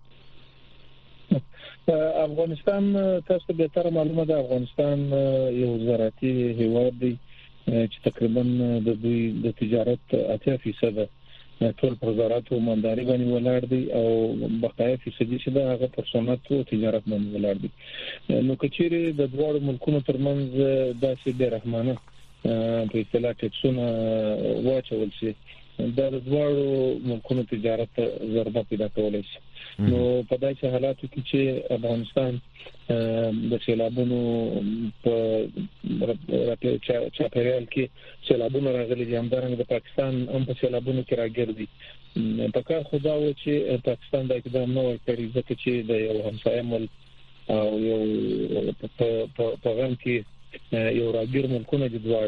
افغانستان تاسو به تر معلومه ده افغانستان یو زراعتي هیواد دی چې تقریبا د دوی د تجارت اته فیصد ټول پر زراعت او مالداري باندې ولاړ دي او بقایي فیصدي چې دا هغه پر صنعت او تجارت باندې ولاړ دي نو کچېره د دوه ملکونو ترمنځ داسې د رحمانه په اصطلاح ټیکسونه واچول شي دا د دوه ملکونو تجارت ضربه پیدا کولای شي نو په داسې حالاتو کې چې افغانستان د سیلابونو په راپورټ چاپیریال کې سیلابونه راغلي دي همدارنګه د پاکستان هم په سیلابونو کې راګرځي په کار خدا و چې پاکستان د اقدام نه وکړي ځکه چې د یو همسایه ملک او یو په غم کې یو راګیر ملکونه دي دواړه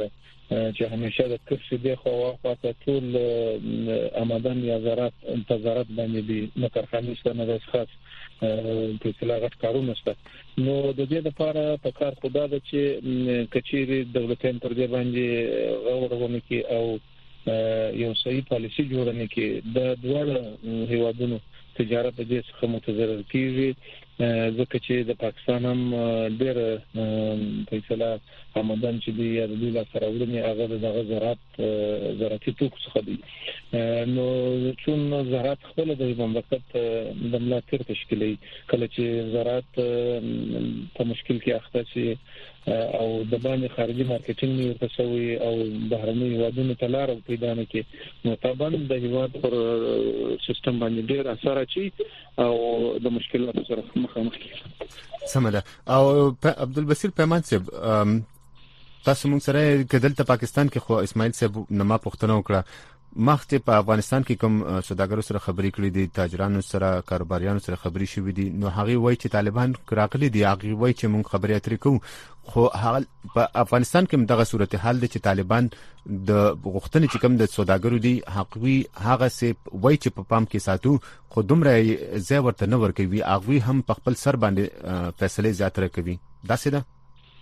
چې همیشه د کرسي دی خو واقعا ټول آمدن یا زراعت انتظارات باندې دي نه کارخانې څخه نه خاص په اصلاحات کارونه شته نو د دې لپاره په کار خدا د چې کچيري دولتین پر دې باندې غوړونه کې او یو صحیح پالیسي جوړونه کې د دوه هیوادونو تجارت د دې څخه متضرر کیږي ځکه چې د پاکستان هم ډېر فیصله آمدن چې دی یا د دوی لا سره ورني هغه د زراعت زراعتي توکو څخه دی نو چې زراعت خپل د مملکت د ملاتړ تشکیلي کله چې زراعت په مشکل کې اخته شي او د باندې خارجي مارکیټینګ یو تسوي او بهرني هیوادونو ته لار پیدا نه کې نو طبعا د هیواد پر سیستم باندې ډېر اثر اچي او د مشکلاتو سره مخامخ کیږي سمده او عبدالبصیر پیمان صاحب تاسو موږ سره کدل ته پاکستان کې خو اسماعیل صاحب نما پښتنو کړه مخته په افغانستان کې کوم سوداګرو سره خبرې کړې دي تاجرانو سره کاروباریانو سره خبرې شوې دي نو هغه وایي چې طالبان راغلي دي هغه وایي چې موږ خبرې اترې کوو خو هغه په افغانستان کې دغه صورتحال دي چې طالبان د غوښتنې چې کوم د سوداګرو دي حقوي هغه سه وایي چې په پام کې ساتو خو دومره زه ورته نه ورکوي هغه هم په خپل سر باندې فیصله زیاتره کوي دا څه ده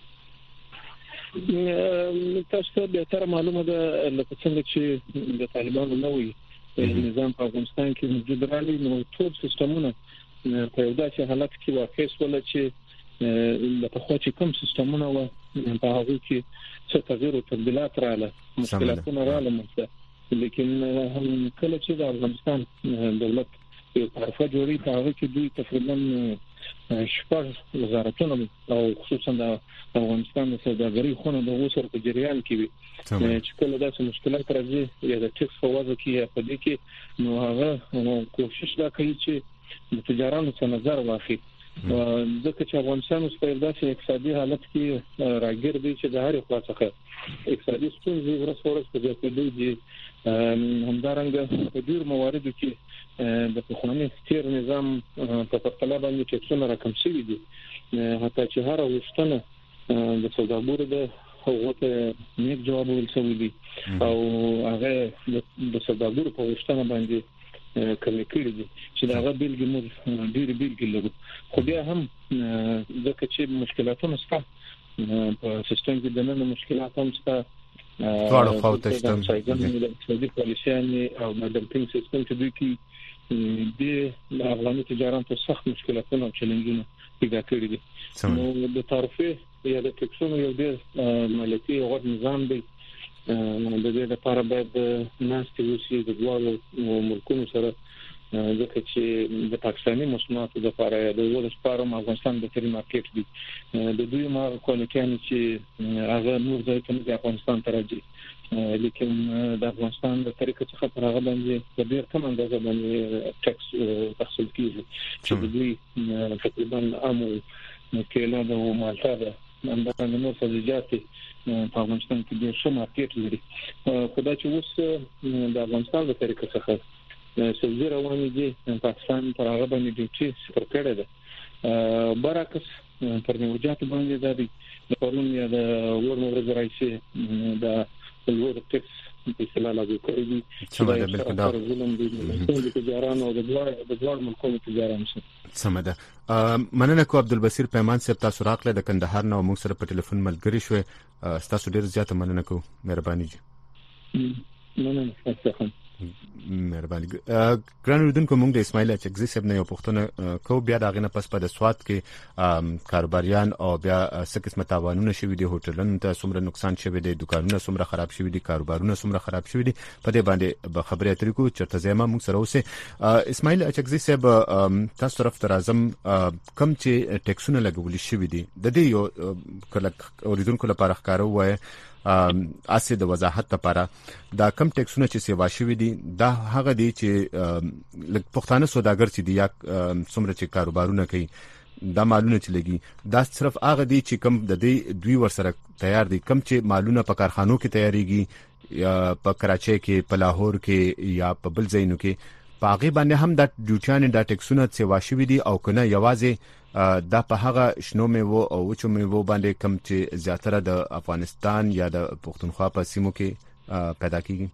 تاسو ته به تر معلومه ده لکه څنګه چې د طالبانو نوې نظام په افغانستان کې موجود راغلی نو ټول سیستمونه په یو داسې حالت کې واقع شول چې د په خو چې کوم سیستمونه و په هغه کې څه تغییر او تبدیلات رااله مشکلاتونه رااله مته لیکن هم کله چې د افغانستان دولت یو طرفه جوړی په هغه کې دوی تقریبا شپږ وزارتونه او خصوصا د افغانستان د سوداګرۍ خونه د وسر په جریان کې وي چې کله داسې مشکلات راځي یا د ټیکس په وضع کې یا په دې کې نو هغه کوشش دا کوي چې د تجارانو څخه نظر واخلي ځکه چې افغانستان اوس په داسې اقتصادي حالت کې راګیر دی چې د هر خوا څخه اقتصادي ستونزې ورځ ورځ په زیاتېدو دي همدارنګه په ډیر مواردو کې د پخواني تیر نظام په پرتله باندې ټیکسونه راکم شوي دي حتی چې هر وختونه د سوداګرو د هغه نیک جواب ورسوي دي او هغه د سوداګرو په وختونه باندې کمی کړی دي چې دا هغه بیلګې مو ډیر بیلګې لري خو بیا هم ځکه چې مشکلاتونه شته په سیستم کې د نن مشکلات هم شته ټول خو ته سیستم د اقتصادي پالیسیانه او د ډمپینګ سیستم چې دوی کې د افغاني تجارت سخت مشکلاتونه او چیلنجونه پیدا کړی دي نو د تعرفه یا د ټیکسونو یو ډېر مالیاتي او نظام دی د دې لپاره باید ناستې وشي د دوه ملکونو سره ځکه چې د پاکستاني مصنوعاتو لپاره د ولس لپاره افغانستان د تری مارکیټ دی د دوی ما کوالټیان چې هغه نور ځای ته د افغانستان ته راځي لیکن د افغانستان د طریقې څخه پر هغه باندې د ډېر کم اندازه باندې ټیکس تحصیل کیږي چې د دوی تقریبا عامو کېله د مالټا ده همدارنګه نور سبزیجات په افغانستان کې ډېر ښه مارکیټ لري خدای چې اوس د افغانستان د طریقې څخه سبزی روانې دي پاکستان پر هغه باندې ډیوټي سپر کړی ده برعکس پر نیوجات باندې د د پرون یا د ورمور رئیس د لوړ ټیکس په سلا لاګو کړی دي چې دا بالکل دا ظلم دي د تجارانو او د دوه د دوه ملکونو تجارانو سمده مننه کو عبدالبصیر پیمان صاحب تاسو راغله د کندهار نو موږ سره په ټلیفون ملګری شوي تاسو ډیر زیاته مننه کو مهرباني جی مننه تاسو مهرباني ګران اردوونکو موږ د اسماعیل اچکزي صاحب نه یو پوښتنه کو بیا دا غنه پس په د سواد کې کاروباریان او بیا څه قسمه تاوانونه شوي دي هوټلونو ته څومره نقصان شوی دی دکانونه څومره خراب شوي دي کاروبارونه څومره خراب شوي دي په دې باندې به خبرې اترې کوو چرته زما موږ سره اوسه اسماعیل اچکزي صاحب تاسو طرف ته راځم کم چې ټیکسونه لګول شوي دي د دې یو کله اوریدونکو لپاره ښکارو وای اسې د وضاحت لپاره دا کم ټیکسونه چې سیوا شوي دي دا هغه دي چې لږ پښتانه سوداګر چې دي یا څومره چې کاروبارونه کوي دا مالونه چې لګي دا صرف هغه دي چې کم د دې دوی ورسره تیار دي کم چې مالونه په کارخانو کې تیاریږي یا په کراچۍ کې په لاهور کې یا په بل ځایونو کې په هغه باندې هم دا ډیوټیان دا ټیکسونه سیوا شوي دي او کنه یوازې دا په هغه شنو میوه او وچو میوه باندې کم چې زیاتره د افغانستان یا د پښتونخوا په سیمو کې پیدا کیږي؟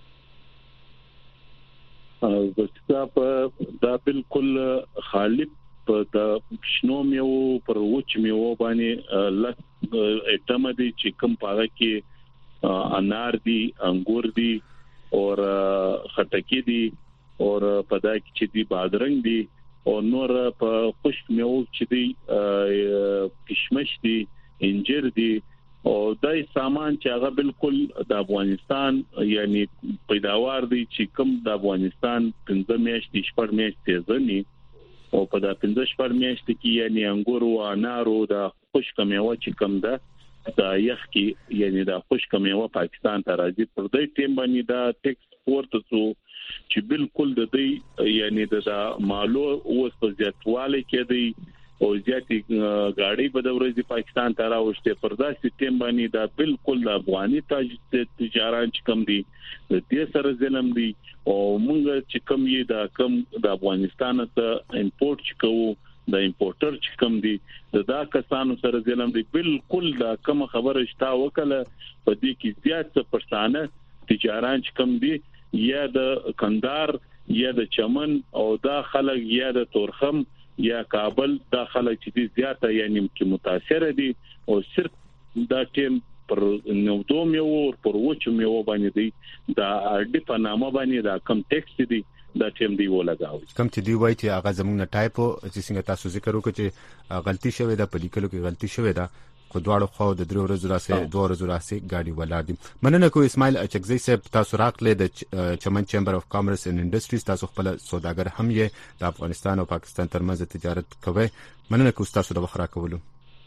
دا په دا بالکل خالق په د شنو میوه پر وچ میوه باندې لږ ایټم دي چې کم پاره کې انار دي، انګور دي او خټکی دي او په دا کې چې دي بادرنګ دي او نور په خشک میوه چې دي کشمش دي، انجیر دي او دای سامان چې هغه بالکل د افغانستان یعنی پیداوار دي چې کوم د افغانستان پنځه میاشتې شپږ میاشتې ځنی او په دا پنځه شپږ میاشتې کې یعنی انګور او انار او د خشک میوه چې کوم ده دا یخ کې یعنی د خشک میوه پاکستان ته راځي. پر دې ټیم باندې دا ټیکس ورته چې بالکل د دې یعنی د مالو او په زیاتواله کې دی او زیاتې غاړي په دورې پاکستان ته راوښته. پر دا سیستم باندې دا بالکل د افغاني تجارت چې کم دي د دې سره ظلم دي او موږ چې کم یې دا کم د افغانستان ته امپورټ کوو د امپورټر چې کم دي د دا کسانو سره ظلم دي. بالکل دا کوم خبره شتا وکړه په دې کې زیات پښتانه تجارت چې کم دي یا د کندهار یا د چمن او دا خلک یا د تورخم یا کابل دا خلک چې زیاته یعنی کې متاثر دي او صرف دا ټیم پر نو دوم یو پر وچو میو باندې دي دا اډ په نامه باندې دا کم ټیکس دي دا ټیم دی ولګاوي. کم چې دی وای چې هغه زموږ نه ټایپو چې څنګه تاسو ذکر وکړئ چې غلطي شوې ده په لیکلو کې غلطي شوې ده خو دواړو خو د درو ورځو راسه دوه ورځو راسه ګاډي ولاړ دي. مننه کوم اسماعیل اچکزی صاحب تاسو راغله د چمن چیمبر اف کامرس اینڈ انډستریز تاسو خپل سوداګر هم یې د افغانستان او پاکستان ترمنځ تجارت کوي. مننه کوم تاسو د وخت راکولو.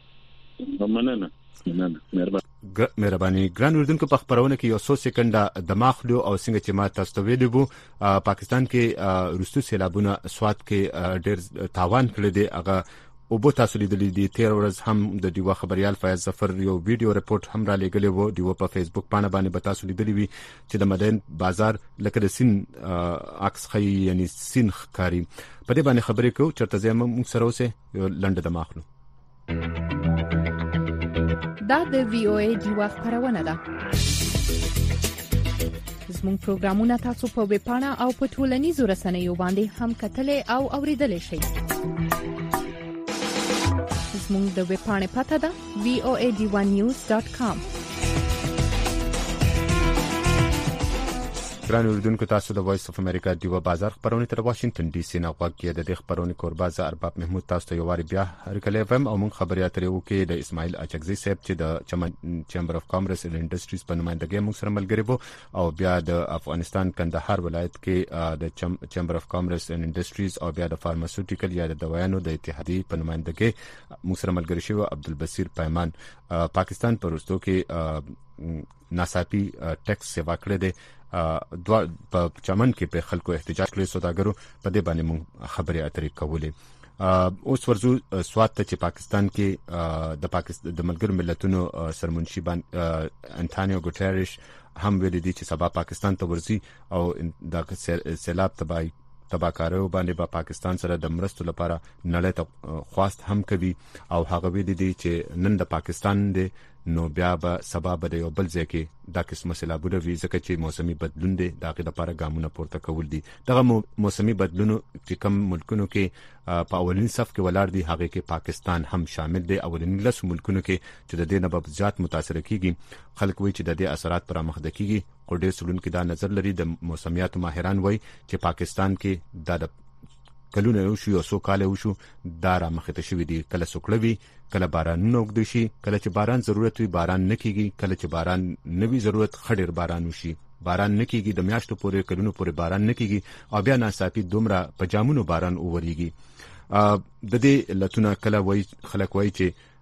مننه مننه مهرباني مهرباني. ګران اردوونکو په خبرونه کې یو څو سکند د ماخلو او څنګه چې ما تاسو ته ویلو بو پاکستان کې روسو سیلابونه سواد کې ډېر تاوان کړی دی. هغه او بو تاسو لیدلې دي تیر ورځ هم د دیوا خبريال فیض ظفر یو ویډیو رپورټ هم را لګلې وو. دیوا په فیسبوک باندې باندې به تاسو لیدلې وي چې د مدین بازار لکه د سین عکس خي یعنی سین ښکاری. په دې باندې خبرې کوو چرته زم موږ سره اوسه یو لنډه د ماخلو. دا د وی او ای دیوا خبرونه ده. زموږ پروګرامونه تاسو په ویب پاڼه او په ټولنیزو رسنیو باندې هم کتلې او اوریدلې شئ. زموږ د ویب پاڼې پته ده وی او ای ډی ون نیوز ډاټ کام. ګران اردوونکو تاسو د وایس اف امریکا دیوا بازار خبرونه تر واشنگټن ډي سي نه غواړئ د دې خبرونه کوربه ز ارباب محمود تاسو ته یو واری بیا هرکلی فهم او موږ خبري اترې وکړو د اسماعیل اچکزی صاحب چې د چمن چیمبر اف کامرس اینڈ انډستریز په نمائندګۍ موږ سره ملګری وو او بیا د افغانستان کندهار ولایت کې د چیمبر اف کامرس اینڈ انډستریز او بیا د فارماسوټیکل یا د دوايانو د اتحادیې په نمائندګۍ موږ سره ملګری شو عبدالبصیر پیمان. پاکستان پرستو کې ناصافي ټیکس سیوا کړی دی. دوا په چمن کې په خلکو احتجاج کړي سوداګرو په دې باندې موږ خبرې اترې کولې. اوس ورزو سواد ته چې پاکستان کې د پاکستان د ملګرو ملتونو سرمنشي باندې انټانیو ګوټریش هم ویلي دي چې سبا پاکستان ته ورځي او د سیلاب تباہي تباکارو باندې با پاکستان سره د مرستو لپاره نړۍ ته خواست هم کوي او هغه ویلي دي چې نن د پاکستان د نو بیا به سبا به د یو بل ځای کې دا قسمه سیلابونه وي ځکه چې موسمي بدلون دی د هغې لپاره ګامونه پورته کول دي. دغه موسمي بدلونو چې کوم ملکونو کې په اولني صف کې ولاړ دي هغې کې پاکستان هم شامل دی. اولني لسو ملکونو کې چې د دې نه به زیات متاثره کیږي. خلک وایي چې د دې اثرات پر مخده کیږي خو ډېر څېړونکي دا نظر لري د موسمیاتو ماهران وایي چې پاکستان کې دا د کلونه یو شو یو څو کاله وشو دا را مخته شوې دي. کله سوکړه وي کله بارانونه وګد شي کله چې باران ضرورت وي باران نه کیږي کله چې باران نه وي ضرورت خډیر باران وشي باران نه کیږي د میاشتو پورې کلونو پورې باران نه کیږي او بیا ناڅاپي دومره په جامونو باران ووريږي. د دې لتونه کله وای خلک وای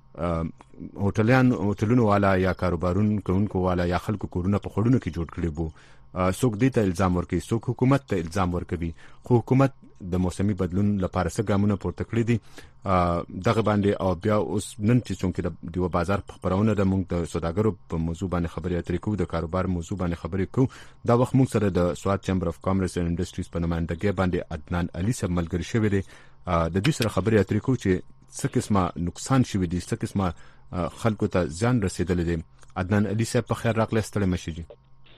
چې هوټليان هوټلونو والا یا کاروبارونو کوونکو والا یا خلکو کورونه په خړونو کې جوړ کړي بو. څوک دې ته الزام ورکوي څوک حکومت ته الزام ورکوي خو حکومت د موسمي بدلون لپاره څه ګامونه پورته کړی دي دغه باندې او بیا اوس نن چې څنګه د دیو بازار په خبرونه د موږ د سوداګرو په موضوع باندې خبرې اترې کوو د کاروبار موضوع باندې خبرې کوو. دا وخت موږ سره د سواد چیمبر اف کامرس اینڈ انډستریز په نمائندګۍ باندې عدنان علي صاحب ملګری شوی دی. د دې سره خبرې اترې کوو چې څه قسمه نقصان شوی دی، څه قسمه خلکو ته ځان رسیدل دي. عدنان علي صاحب په خیر راغلی، ستړي مشي جی.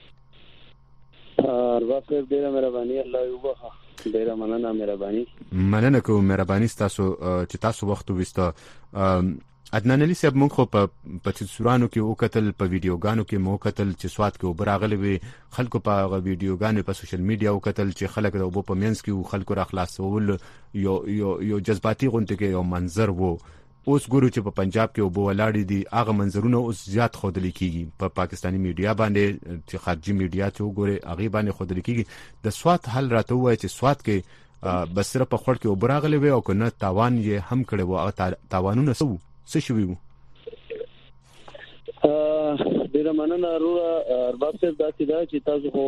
ارباب صاحب ډیره مهرباني، الله یو بخا، ډیره مننه مهرباني. مننه کوم مهرباني تاسو چې تاسو وخت وسته. عدنان علي صاحب مونږ خو په پچسورانو کې او قتل په ویډیوګانو کې مو قتل چې سواد کې وبراغلي وي خلکو په ویډیوګانو په سوشل میډیا او قتل چې خلک د وبو په مینس کې خلکو را خلاصول یو یو یو جذباتي غونډه کې یو منظر وو. اوس ګورو چې په پنجاب کې وبو ولاړې دي، هغه منظرونه اوس زیات خودل کیږي په پا پاکستاني میډیا باندې، چې خارجي میډیا ته وګوري هغه باندې خودل کیږي. د سواد حل راته وای چې سواد کې بس صرف په خړ کې وبراغلي وي او کنه تاوان یې هم کړي وو، هغه تاوانونه سو څه شوی وو؟ ډیره مننه ارباب صاحب. دا چې تاسو خو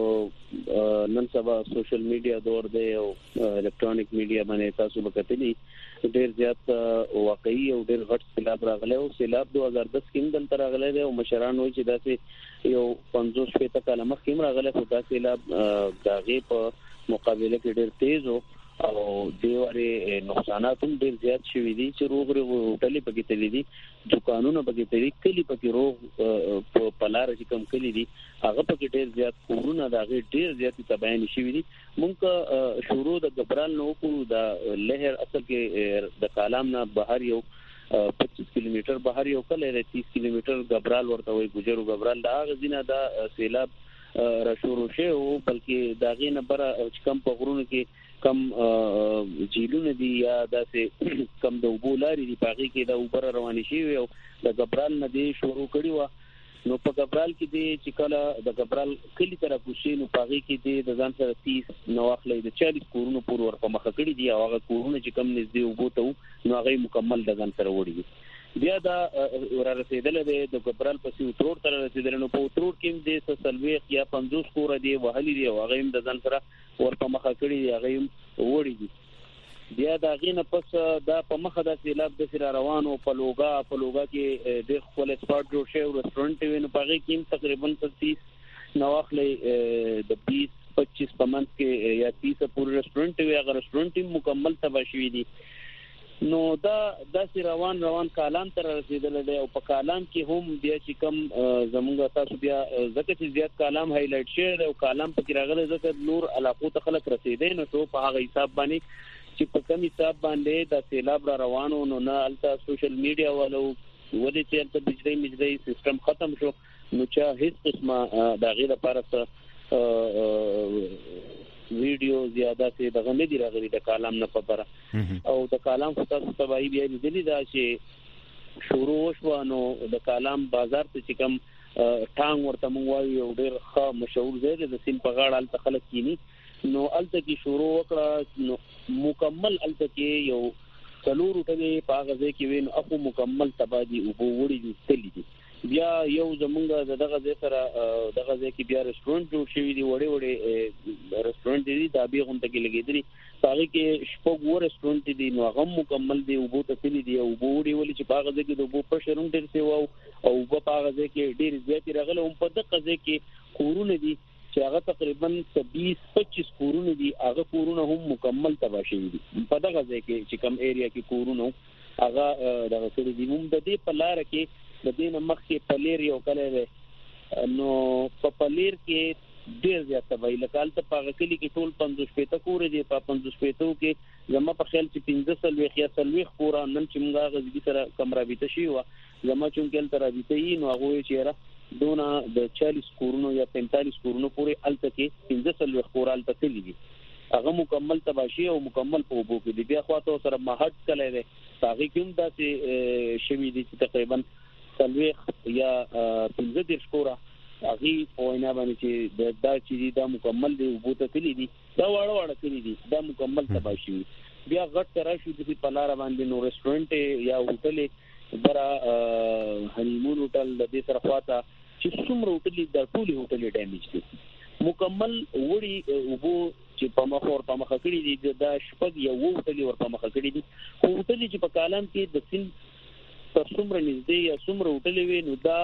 نن سبا سوشل میډیا دور دی او الکترونیک میډیا باندې تاسو وکړئ ډیر زیات واقعي او ډیر غټ سیلاب راغلی او سیلاب دوه هزار دس کې دلته راغلی دی او مشران وایي چې دا یو پنځوس شپږ کاله مخکې راغلی، خو دا سیلاب داغه په مقابله کې ډیر تیز او او دیواره نقصانات هم ډیر زیات شوي دي چې روغ روغ هوټلې پکې تللي دي، دکانونه پکې تللي، کلی پکې روغ په لار چې کم کلی دي هغه پکې ډیر زیات کورونه داغه ډیر زیات تباین شوي دي. مونږ شروع د غبرال نو کو د لهر اصل کې د کالام نه بهر یو پچیس کیلومتر بهر یو کله تیس کیلومتر غبرال ورته وي ګجرو غبرال دا غزینه دا سیلاب را شروع شو او بلکې داغه نه بر کم په غرونو کې کم جیلونه دي یا داسې کم د وبولاري دی باغی کې د اوپر رواني شي او د غبرال نه دی شروع کړي و. نو په غبرال کې دی چې کله د غبرال کلی طرف وشي نو باغی کې دی د ځان سره تیس نواخلې د چالیس کورونو پور ورته مخ کړي دي او هغه کورونه چې کم نږدې وبوته نو هغه مکمل د ځان سره وړي. بیا دا ور رسیدل دی د غبرال په سیو ترور تر رسیدل نو په ترور کې د سلويخ یا پنځوس کور دی وهلي دی او هغه هم د ځان سره ورته مخه کړي دی هغه وړي دي. بیا دا غینه پس دا په مخه د سیلاب د سره روانو په لوګا په لوګا کې د خپل سپاټ جوړ شوی ریسټورانټ ویني په هغه کې تقریبا تیس نواخلې د بیس پچیس پمنځ کې یا تیس پورې ریسټورانټ وی هغه ریسټورانټ مکمل تباہ شوی دی. نو دا داسې روان روان کالام تر رسیدل دی او په کالام کې هم بیا چې کم زمونږ تاسو بیا ځکه چې زیات کالام هایلایټ شوی او کالام پکې راغلی ځکه نور علاقو ته خلک رسیدي نو ته په هغه حساب باندې چې په کوم حساب باندې د سیلاب را روانو نو نه الته سوشل میډیا والو ولې چې الته بجلی مجلی سیستم ختم شو نو چې هیڅ قسمه د غیر لپاره ویډیو زیاده سي دغه نه دی راغلي د کالام نه پپره او د کالام خاطر تباہی بیا لیدلی دا چې شروع شو نو د کالام بازار ته چې کم ټانګ ورته مونږ وایو ډېر ښه مشهور ځای دی د سیم په غاړه الته خلک کینی نو الته کې شروع وکړه نو مکمل الته کې یو څلور ټلې په هغه ځای کې وین اخو مکمل تبادی او وړي دي تللی دي. بیا یو زمونږ دغه ځای سره دغه ځای کې بیا ریسټورانټ جوړ شوی دی وړي وړي ریسټورانټ دی دا به غونډه کې لګیدلی هغه کې شپږ و ریسټورانټ دي نو هغه مکمل دی او بو ته تللی دی او وړي ولې چې باغ ځای کې د بو پر شروع ډیر سی وو او په باغ ځای کې ډیر زیات راغله هم په دغه ځای کې کورونه دي چې هغه تقریبا بیس پچیس کورونه دي هغه کورونه هم مکمل تباہ شوي دي په دغه ځای کې چې کم ایریا کې کورونه هغه دغه سره دي هم د دې په لار کې د دې نمخ کې پلیر یو کله نو په پلیر کې ډیر زیات تباہی لکال ته په کلی کې ټول پنځوس پېته کور دي په پنځوس پېتو کې زما په خیال چې پنځه سلوي خیا سلوي کور نن چې موږ غزي سره کمره بیت شي و زما چې کله تر بیت یې نو هغه چیرې دونه د چالیس کورونو یا پنځه کورونو پورې الته کې پنځه سلوي کور الته تللی دي هغه مکمل تباشي او مکمل په وبو کې دي. بیا خواته سره ماحد کله دی هغه کوم داسې شوي دي چې تقریبا سلوي یا پنځه د شکوره هغه په وینا باندې چې دا چې دا مکمل دی وبو ته تللی دي دا واړه واړه تللی دي دا مکمل تباشي. بیا غټ تراشي د په لار باندې نو ریسټورانټ یا هوټل برا هنیمون هوټل د دې سره خواته چې څومره هوټل د ټولي هوټل ډیمیج دي مکمل وړي وبو چې په مخور په مخ کړی دي دا شپږ یو هوټل ور په مخ کړی دي هوټل چې په کالم کې د سین تر څومره نږدې یا څومره هوټل وي نو دا د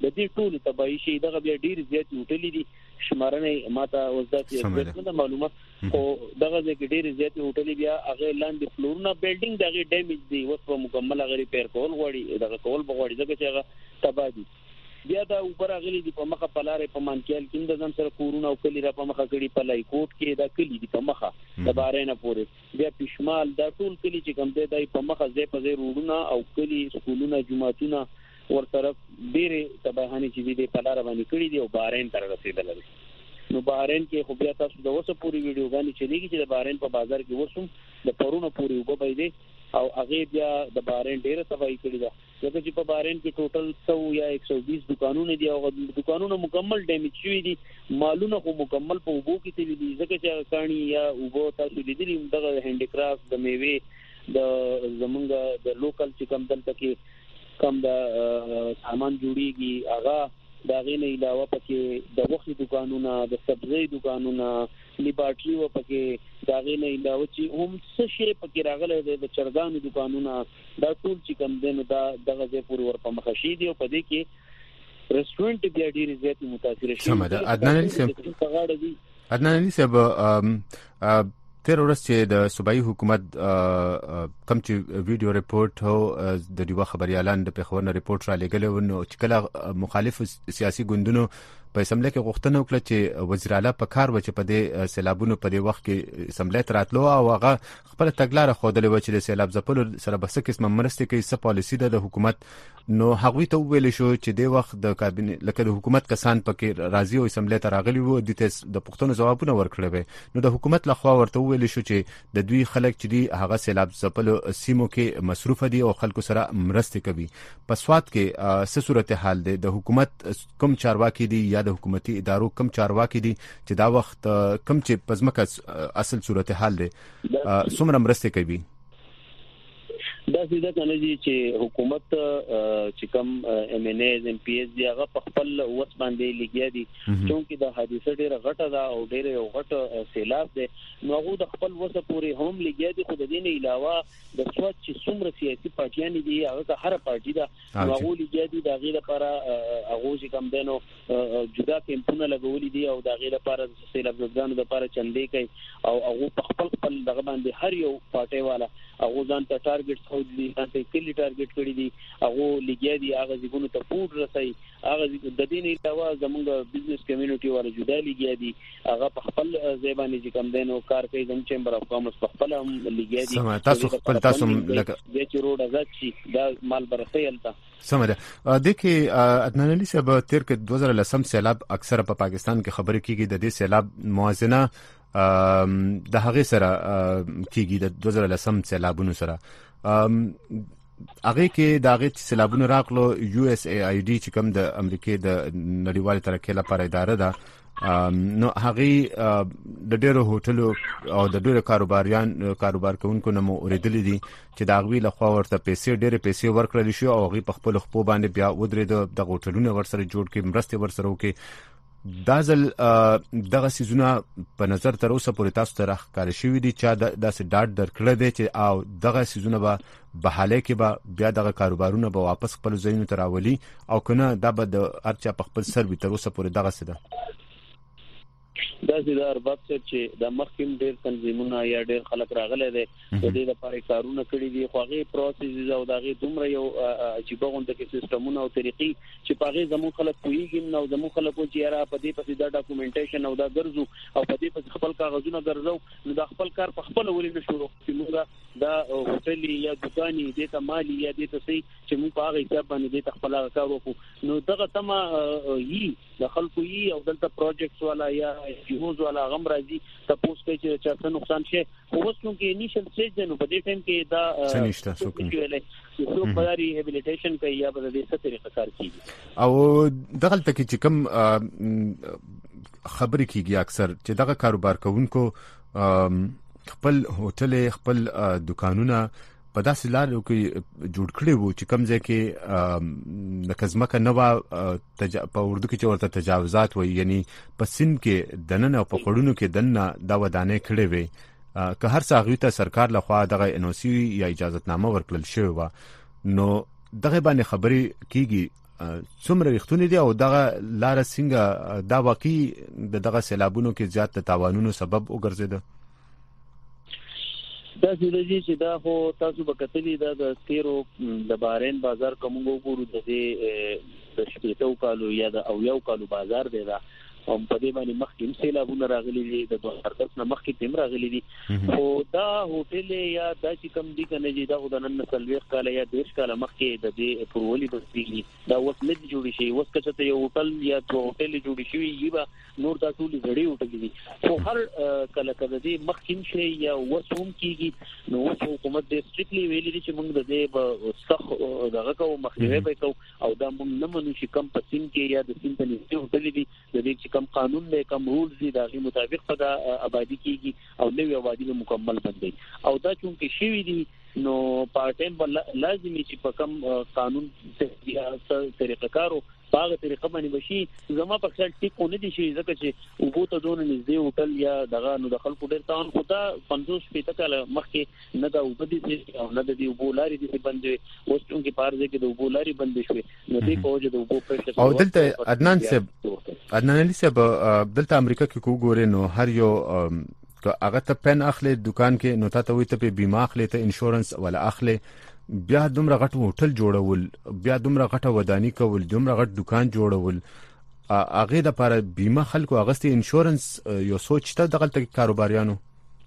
د دې ټول تباہي شي دغه بیا ډیر زیات هوټلې دي شمارنه ماته وزداتي معلومات او دغه ځکه ډیر زیات هوټلې بیا هغه لاندې فلورونه بلډینګ دغه ډیمیج دي اوس په مکمل غری پیر کول غوړي دغه کول بغوړي ځکه چې هغه تباہ دي بیا دا اوپر غلي دي په مخه پلاره په مانکیال کې د ځم سره کورونه او کلی را په مخه کړي په لای کوټ کې دا کلی دي په مخه د بارینه پورې بیا پښمال دا ټول کلی چې کوم دی دای په مخه ځای په ځای روډونه او کلی سکولونه جمعهتونه ور طرف ډیره تباہانی چې دي په لاره باندې کړي دي او بارین تر رسیدل دي نو بارین کې خو بیا تاسو د وسه پوری ویډیوګانی چلیږي چې د بارین په بازار کې وسوم د پرونه پوری وګبای دي او هغه بیا د بارین ډیره تباہی کړي ده ځکه چې په بارین کې ټوټل سو یا ایک سو بیس دکانونه دي او دکانونه مکمل ډیمیج شوي دي مالونه خو مکمل په اوبو کې تللي دي ځکه چې کانی یا اوبو تاسو لیدلي دغه هینډیکرافټ د میوه د زمونږ د لوکل چې کم دلته کې کم د سامان جوړیږي هغه دا غینه علاوه پکې د وخت دکانونه د سبزی دکانونه لیبارټری و پکې دا غینه علاوه چې هم څه شی پکې راغله د چرګانو دکانونه دا ټول چې کم دنه دا دغه ځای پورې ور په مخه شي دی او په دې کې ریسټورانټ بیا ډیر زیات متاثر شي سم ده عدنان علي صاحب عدنان علي صاحب تیر ورځ چې د صوبایي حکومت کم چې ویډیو ریپورت هو د دیوه خبريالان د پیښور ریپورت را لګل و نو چې کله مخالف سیاسي ګوندونو په اسمبلی کې غوښتنه وکړه چې وزیر اعلی په کار و چې په دې سیلابونو په دې وخت کې اسمبلی ته راتلو او هغه خپل تګلارې ښودلې و چې د سیلاب ځپلو سره به څه قسمه مرستې کوي څه پالیسي ده د حکومت نو هغوی ته وویل شو چې د وخت د کابینه لکه د حکومت کسان پکې راځي او اسمبلی ته راغلي وو د د پښتنو ځوابونه ورکړل وي نو د حکومت لخوا ورته وویل شو چې د دوی خلک چې دي هغه سیلاب ځپلو سیمو کې مصروف دي او خلکو سره مرستې کوي په سواد کې څه صورتحال ده د حکومت کوم چارواکي دي یا د حکومتي ادارو کم چارواکي دي چې دا وخت کم چې پزمکه اصل صورتحال دي څومره مرسته کوي دا سیده کنه چې حکومت چې کم ایم ان ایز ایم پی ایس دی هغه په خپل وس باندې لګیا دي چې د حادثه ډیره غټه ده او ډیره غټه سیلاب ده نو هغه د خپل وس پورې هم لګیا دي خو د دې نه علاوه د سواد چې څومره سیاسي پارټیان دي هغه هر پارټي ده نو هغه لګیا دي د غیر لپاره هغه چې کم دنو جدا کمپونه لګولې دي او د غیر لپاره سیلاب زدانو لپاره چندې کوي او هغه په خپل خپل دغه باندې هر یو پارټي والا هغه ځان ته ټارګټ خو دي ته کلی ټارګټ کړی دي هغه لګیا دي هغه ځګونو ته فوډ رسي هغه د دې نه علاوه زموږ بزنس کمیونټي والا جدا لګیا دي هغه په خپل ځبانې چې کم دینو کار کوي د چیمبر اف کامرس په خپل هم لګیا دي سم تاسو خپل تاسو لکه د چې روډ ازاد شي دا مال برسېلته سم ده د کې عدنان علي صاحب تیر کې دوه هزار لسم سیلاب اکثر په پاکستان کې خبرې کیږي د دې سیلاب موازنه د هغه سره کیږي د دوه هزار لسم سیلابونو سره هغه کې د هغه سیلابونو راغلو یو اس ای آی ډي چې کوم د امریکای د نړیوال ترقۍ لپاره اداره ده نو هغه د ډېرو هوټلو او د ډېرو کاروباریان کاروبار کوونکو نمو اوریدلې دي چې د هغوی لخوا ورته پیسې ډېرې پیسې ورکړل شي او هغوی په خپل خپو باندې بیا ودرېد د هوټلونو ورسره جوړ کړي مرستې ورسره وکړي دا ځل دغه سيزونه په نظر تر اوسه پورې تاسو ته راښکاره شوي دي چې داسې ډاډ درکړی دی چې او دغه سيزونه به بحاله کې به بیا دغه کاروبارونه به واپس خپل ځایونو ته راولي او کنه دا به د هر چا په خپل سر وي تر اوسه پورې دغه څه ده دا چې ارباب چې د مخکیم ډېر تنظیمونه یا ډېر خلک راغلي دي د دې لپاره کارونه کړی دي خو هغه پروسس او دغه دومره یو عجیب غونډه کې سیستمونه او طریقې چې په هغه زمو خلک کویږي نو زمو خلکو چې را په دې پسې دا ډاکومنټیشن او دا ګرځو او په دې پسې خپل کاغذونه ګرځو نو دا خپل کار په خپل ولې نشو چې موږ دا هوټل یا دکاني دې ته مالی یا دې ته سي چې موږ په هغه حساب باندې دې خپل کار وکړو نو دغه تما یي د خلکو یي او دلته پروجیکټس والا یا جهوز والا غم راځي تاسو کې چې څه نقصان شي خو اوس نو کې انیشل سټیج نو په دې ټایم کې دا سنشته سو کوي یو په ریهابیلیټیشن کوي یا په دې څه طریقه کار کوي او دغه تکي چې کوم خبرې کیږي اکثر چې دغه کاروبار کوونکو خپل هوټل خپل دکانونه په داسې لارو کې جوړ کړي وو چې کوم ځای کې د کزمکه نوا په اردو کې چې ورته تجاوزات وي یعنی په سین کې دننه او په خړونو کې دننه دا ودانې کړي وي که هر څه غوي ته سرکار لخوا دغه ان او سی یا اجازهتنامه ورکړل شوی و نو دغه باندې خبرې کیږي څومره رښتونی دی او دغه لار څنګه دا واقعي دغه سیلابونو کې زیات توانونو سبب وګرځیده؟ دا ځکه چې دا خو تاسو به کتلی دا د تیرو د بارین بازار کوم وګورو د دې د شپږو کالو یا د او یو کالو بازار دی دا او په دې باندې مخکې سیلابونه راغلي دي د دوه هزار دس نه مخکې تیم راغلي دي او دا هوټل یا دا چې کوم دي کنه چې دا د نن سلويخ کال یا دیش کال مخکې د دې پرولي بسېږي دا اوس نه جوړ شي اوس کته یو هوټل یا دوه هوټل جوړ شي یبا نور تاسو لږړي هوټل دي خو هر کله کله دې مخکې شي یا وسوم کیږي نو اوس حکومت دې سټریکټلی ویلي چې موږ د دې صح دغه کو مخنیوي وکړو او دا موږ نه منو چې کم پسین کې یا د سین په نږدې هوټل دي د دې کم قانون دی کم رولز دي دا غي مطابق په دا آبادی کیږي او نوې آبادی به مکمل بندي او دا چونکې شوی دي نو پارټیم لازمي چې په کم قانون ته طریقه کارو باغ طریقه باندې بشي زما په خیال ټیکو نه دي شي ځکه چې وګو ته دون نږدې هوټل یا دغه نو د خلکو ډیر تاون خدا پنځوس پېته کاله مخکې نه دا وبدي او نه د دې وګولاري دي باندې اوس څنګه پارځه کې د وګولاري بند شوي نو دې په وجه د وګو پرشت او دلته عدنان صاحب عدنان علي صاحب دلته امریکا کې کوګوري نو هر یو که هغه ته پن اخلي دکان کې نو تاسو وي ته په بیمه اخلي ته انشورنس ولا اخلي بیا دومره غټ هوټل جوړول بیا دومره غټه ودانی کول دومره غټ دکان جوړول هغه د لپاره بیمه خلکو اغستې انشورنس یو سوچته دغه کاروباریانو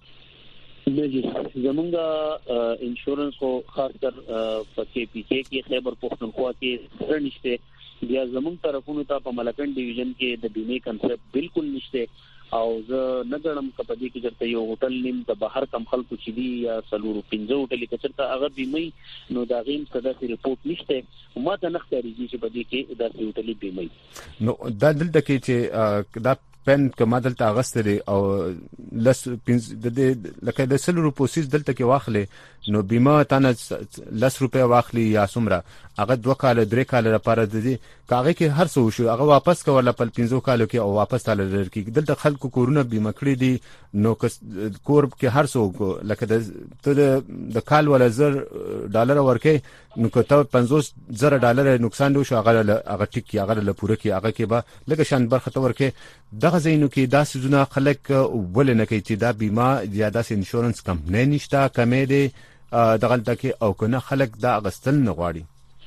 بجی زمونږه انشورنس خو خاص کر په کې پی کې کې خیبر پختونخوا کې سره نشته بیا زمونږ طرفونو ته په ملکن ډیویژن کې د بیمه کنسپټ بالکل نشته او زه نه غړم کپدې کې چرته یو هوټل نیم د بهر کم خلکو چې دی یا سلورو پنځه هوټل کې چرته هغه بیمه نو دا غیم صدا سي رپورت نشته ما ته نه ښکارېږي چې په دې کې دا هوټل بیمه نو دا دلته کې چې دا پن کما دلته اغستري او لس د دې لکه د سلورو پوسیس دلته کې واخلې نو بیمه تانه لس روپیا واخلي یا سمره هغه دوه کال درې کال لپاره د دې کاغه کې هر څه شو هغه واپس کوله په پنځو کالو کې او واپس تعالی لري دلته خلکو کورونه بیمه کړی دي نو کور کې هر څه لکه د ته د کال ولا زر ډالر ورکې نو کته پنځوس زر ډالر نقصان دی شو هغه هغه ټیک هغه له پوره کې هغه کې به لکه شان برخه تور کې دغه زینو کې داسې زونه خلک ول نه کوي چې دا بیمه یا داسې انشورنس کمپنی نشته کمې دي دغه تکي او کنه خلک دا غستل نه غواړي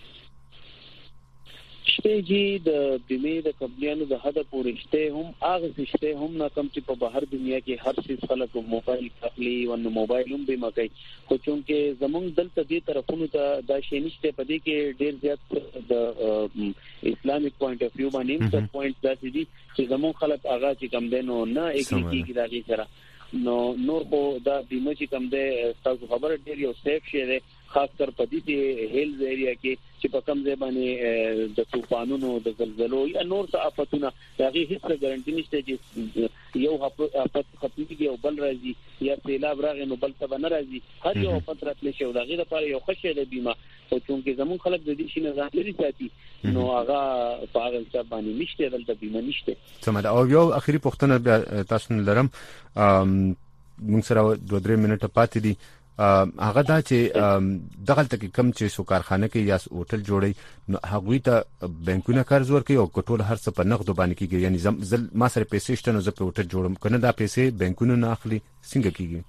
شته چې د بیمه د کمپنیانو د حد پورې شته هم هغه شته هم نه کم چې په بهر دنیا کې هر څه خلک موبایل اخلي او نو موبایل هم بیمه کوي خو چونکه زمونږ دلته دې طرفونو ته دا شی نشته په دې کې ډیر زیات د اسلامیک پوینټ اف ویو باندې څه پوینټ دا دي چې زمونږ خلک هغه چې کم دینو نه اګریږي دا غي سره نو نور خو دا بیمه چې کم ده تاسو خبره ډیر یو سیف شي ده خاص کر په دې هیلز ایریا کې چې په کم ځای باندې د طوفانونو د زلزلو یا نور څه آفتونه هغه هیڅ ګارانټي نشته چې یو آفت ختميږي او بل راځي یا سیلاب راغی نو بل څه نه راځي هر یو آفت راتلی شي او دغه لپاره یو خشه ده بیمه او چونکه زمون خلک د دې شي نه ځان لري ساتي نو هغه په هغه ځای باندې نشته دلته بیمه نشته سمه او یو اخیری پوښتنه تاسو لرم موږ سره دوه درې منټه پاتې دي هغه دا چې دغه تک کم چې سو کارخانه کې یا هوټل جوړي نو هغه ته بانکونه قرض ورکوي او کټول هر څه په نقد باندې کیږي یعنی زم ما سره پیسې شته نو زه په هوټل جوړم کنه دا پیسې بانکونه نه اخلي څنګه کیږي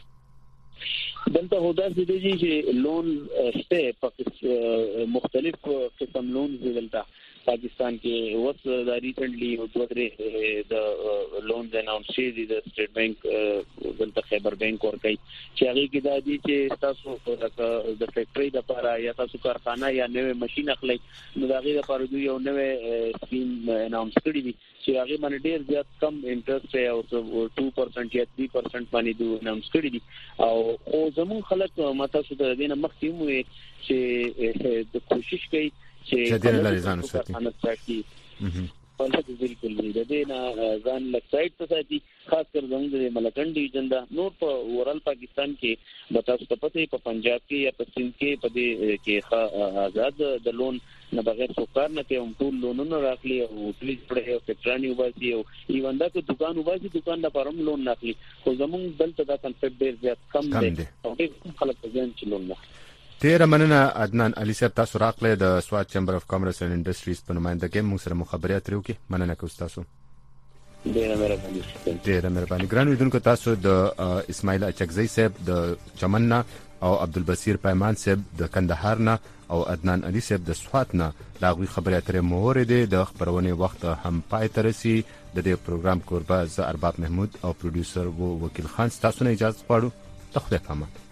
دلته هودا دي چې لون شته په مختلف قسم لون دلته پاکستان کې اوس دا ریسنټلی دوه درې د لونز اناونس شي د سټیټ بانک دلته خیبر بانک ورکړي چې هغه کې دا دي چې تاسو د فیکټری د لپاره یا تاسو کارخانه یا نوې ماشين اخلي نو دا غي لپاره دوی یو نوې سکیم اناونس کړی دي چې هغه باندې ډیر زیات کم انټرست او two percent یا three percent باندې دوی اناونس کړی دي او او زمون خلک ماته څه د دینه مخکې مو چې د کوشش کوي چې د لارې ځان ساتي په دې بالکل د دې نه ځان لکسایت ته ساتي خاص کر زموږ د ملکن ډیویژن دا نور په اورال پاکستان کې به تاسو ته پته په پنجاب کې یا په سند کې په دې کې آزاد د لون نه بغیر څوکار نه کې هم ټول لونونه راخلي او پولیس پړې او فټرانی وباسي او ایوان دا چې دکان وباسي دکان د پرم لون ناخلي خو زموږ دلته دا کنسپټ ډیر زیات کم دی او ډیر خلک ځان چې لون نه ډیر مننه عدنان علي صاحب، تاسو راغله د سواد چیمبر اف کامرس اند انډستریز په نمائندګۍ موږ سره مخابرات لرو کې. مننه کوم تاسو. ډیره مهرباني. ډیره مهرباني. ګران لیدونکو، تاسو د اسماعیل اچکزی صاحب د چمن او عبدالبصیر پیمان صاحب د کندهار نه او عدنان علي صاحب د سوات نه لاغوي خبرې اترې مورید د خبرونه وخت هم پای ترسي. د دې پروګرام کوربه ز ارباب محمود او پروډوسر وو وکیل خان. تاسو نه اجازه غواړو. ته خدای پامان.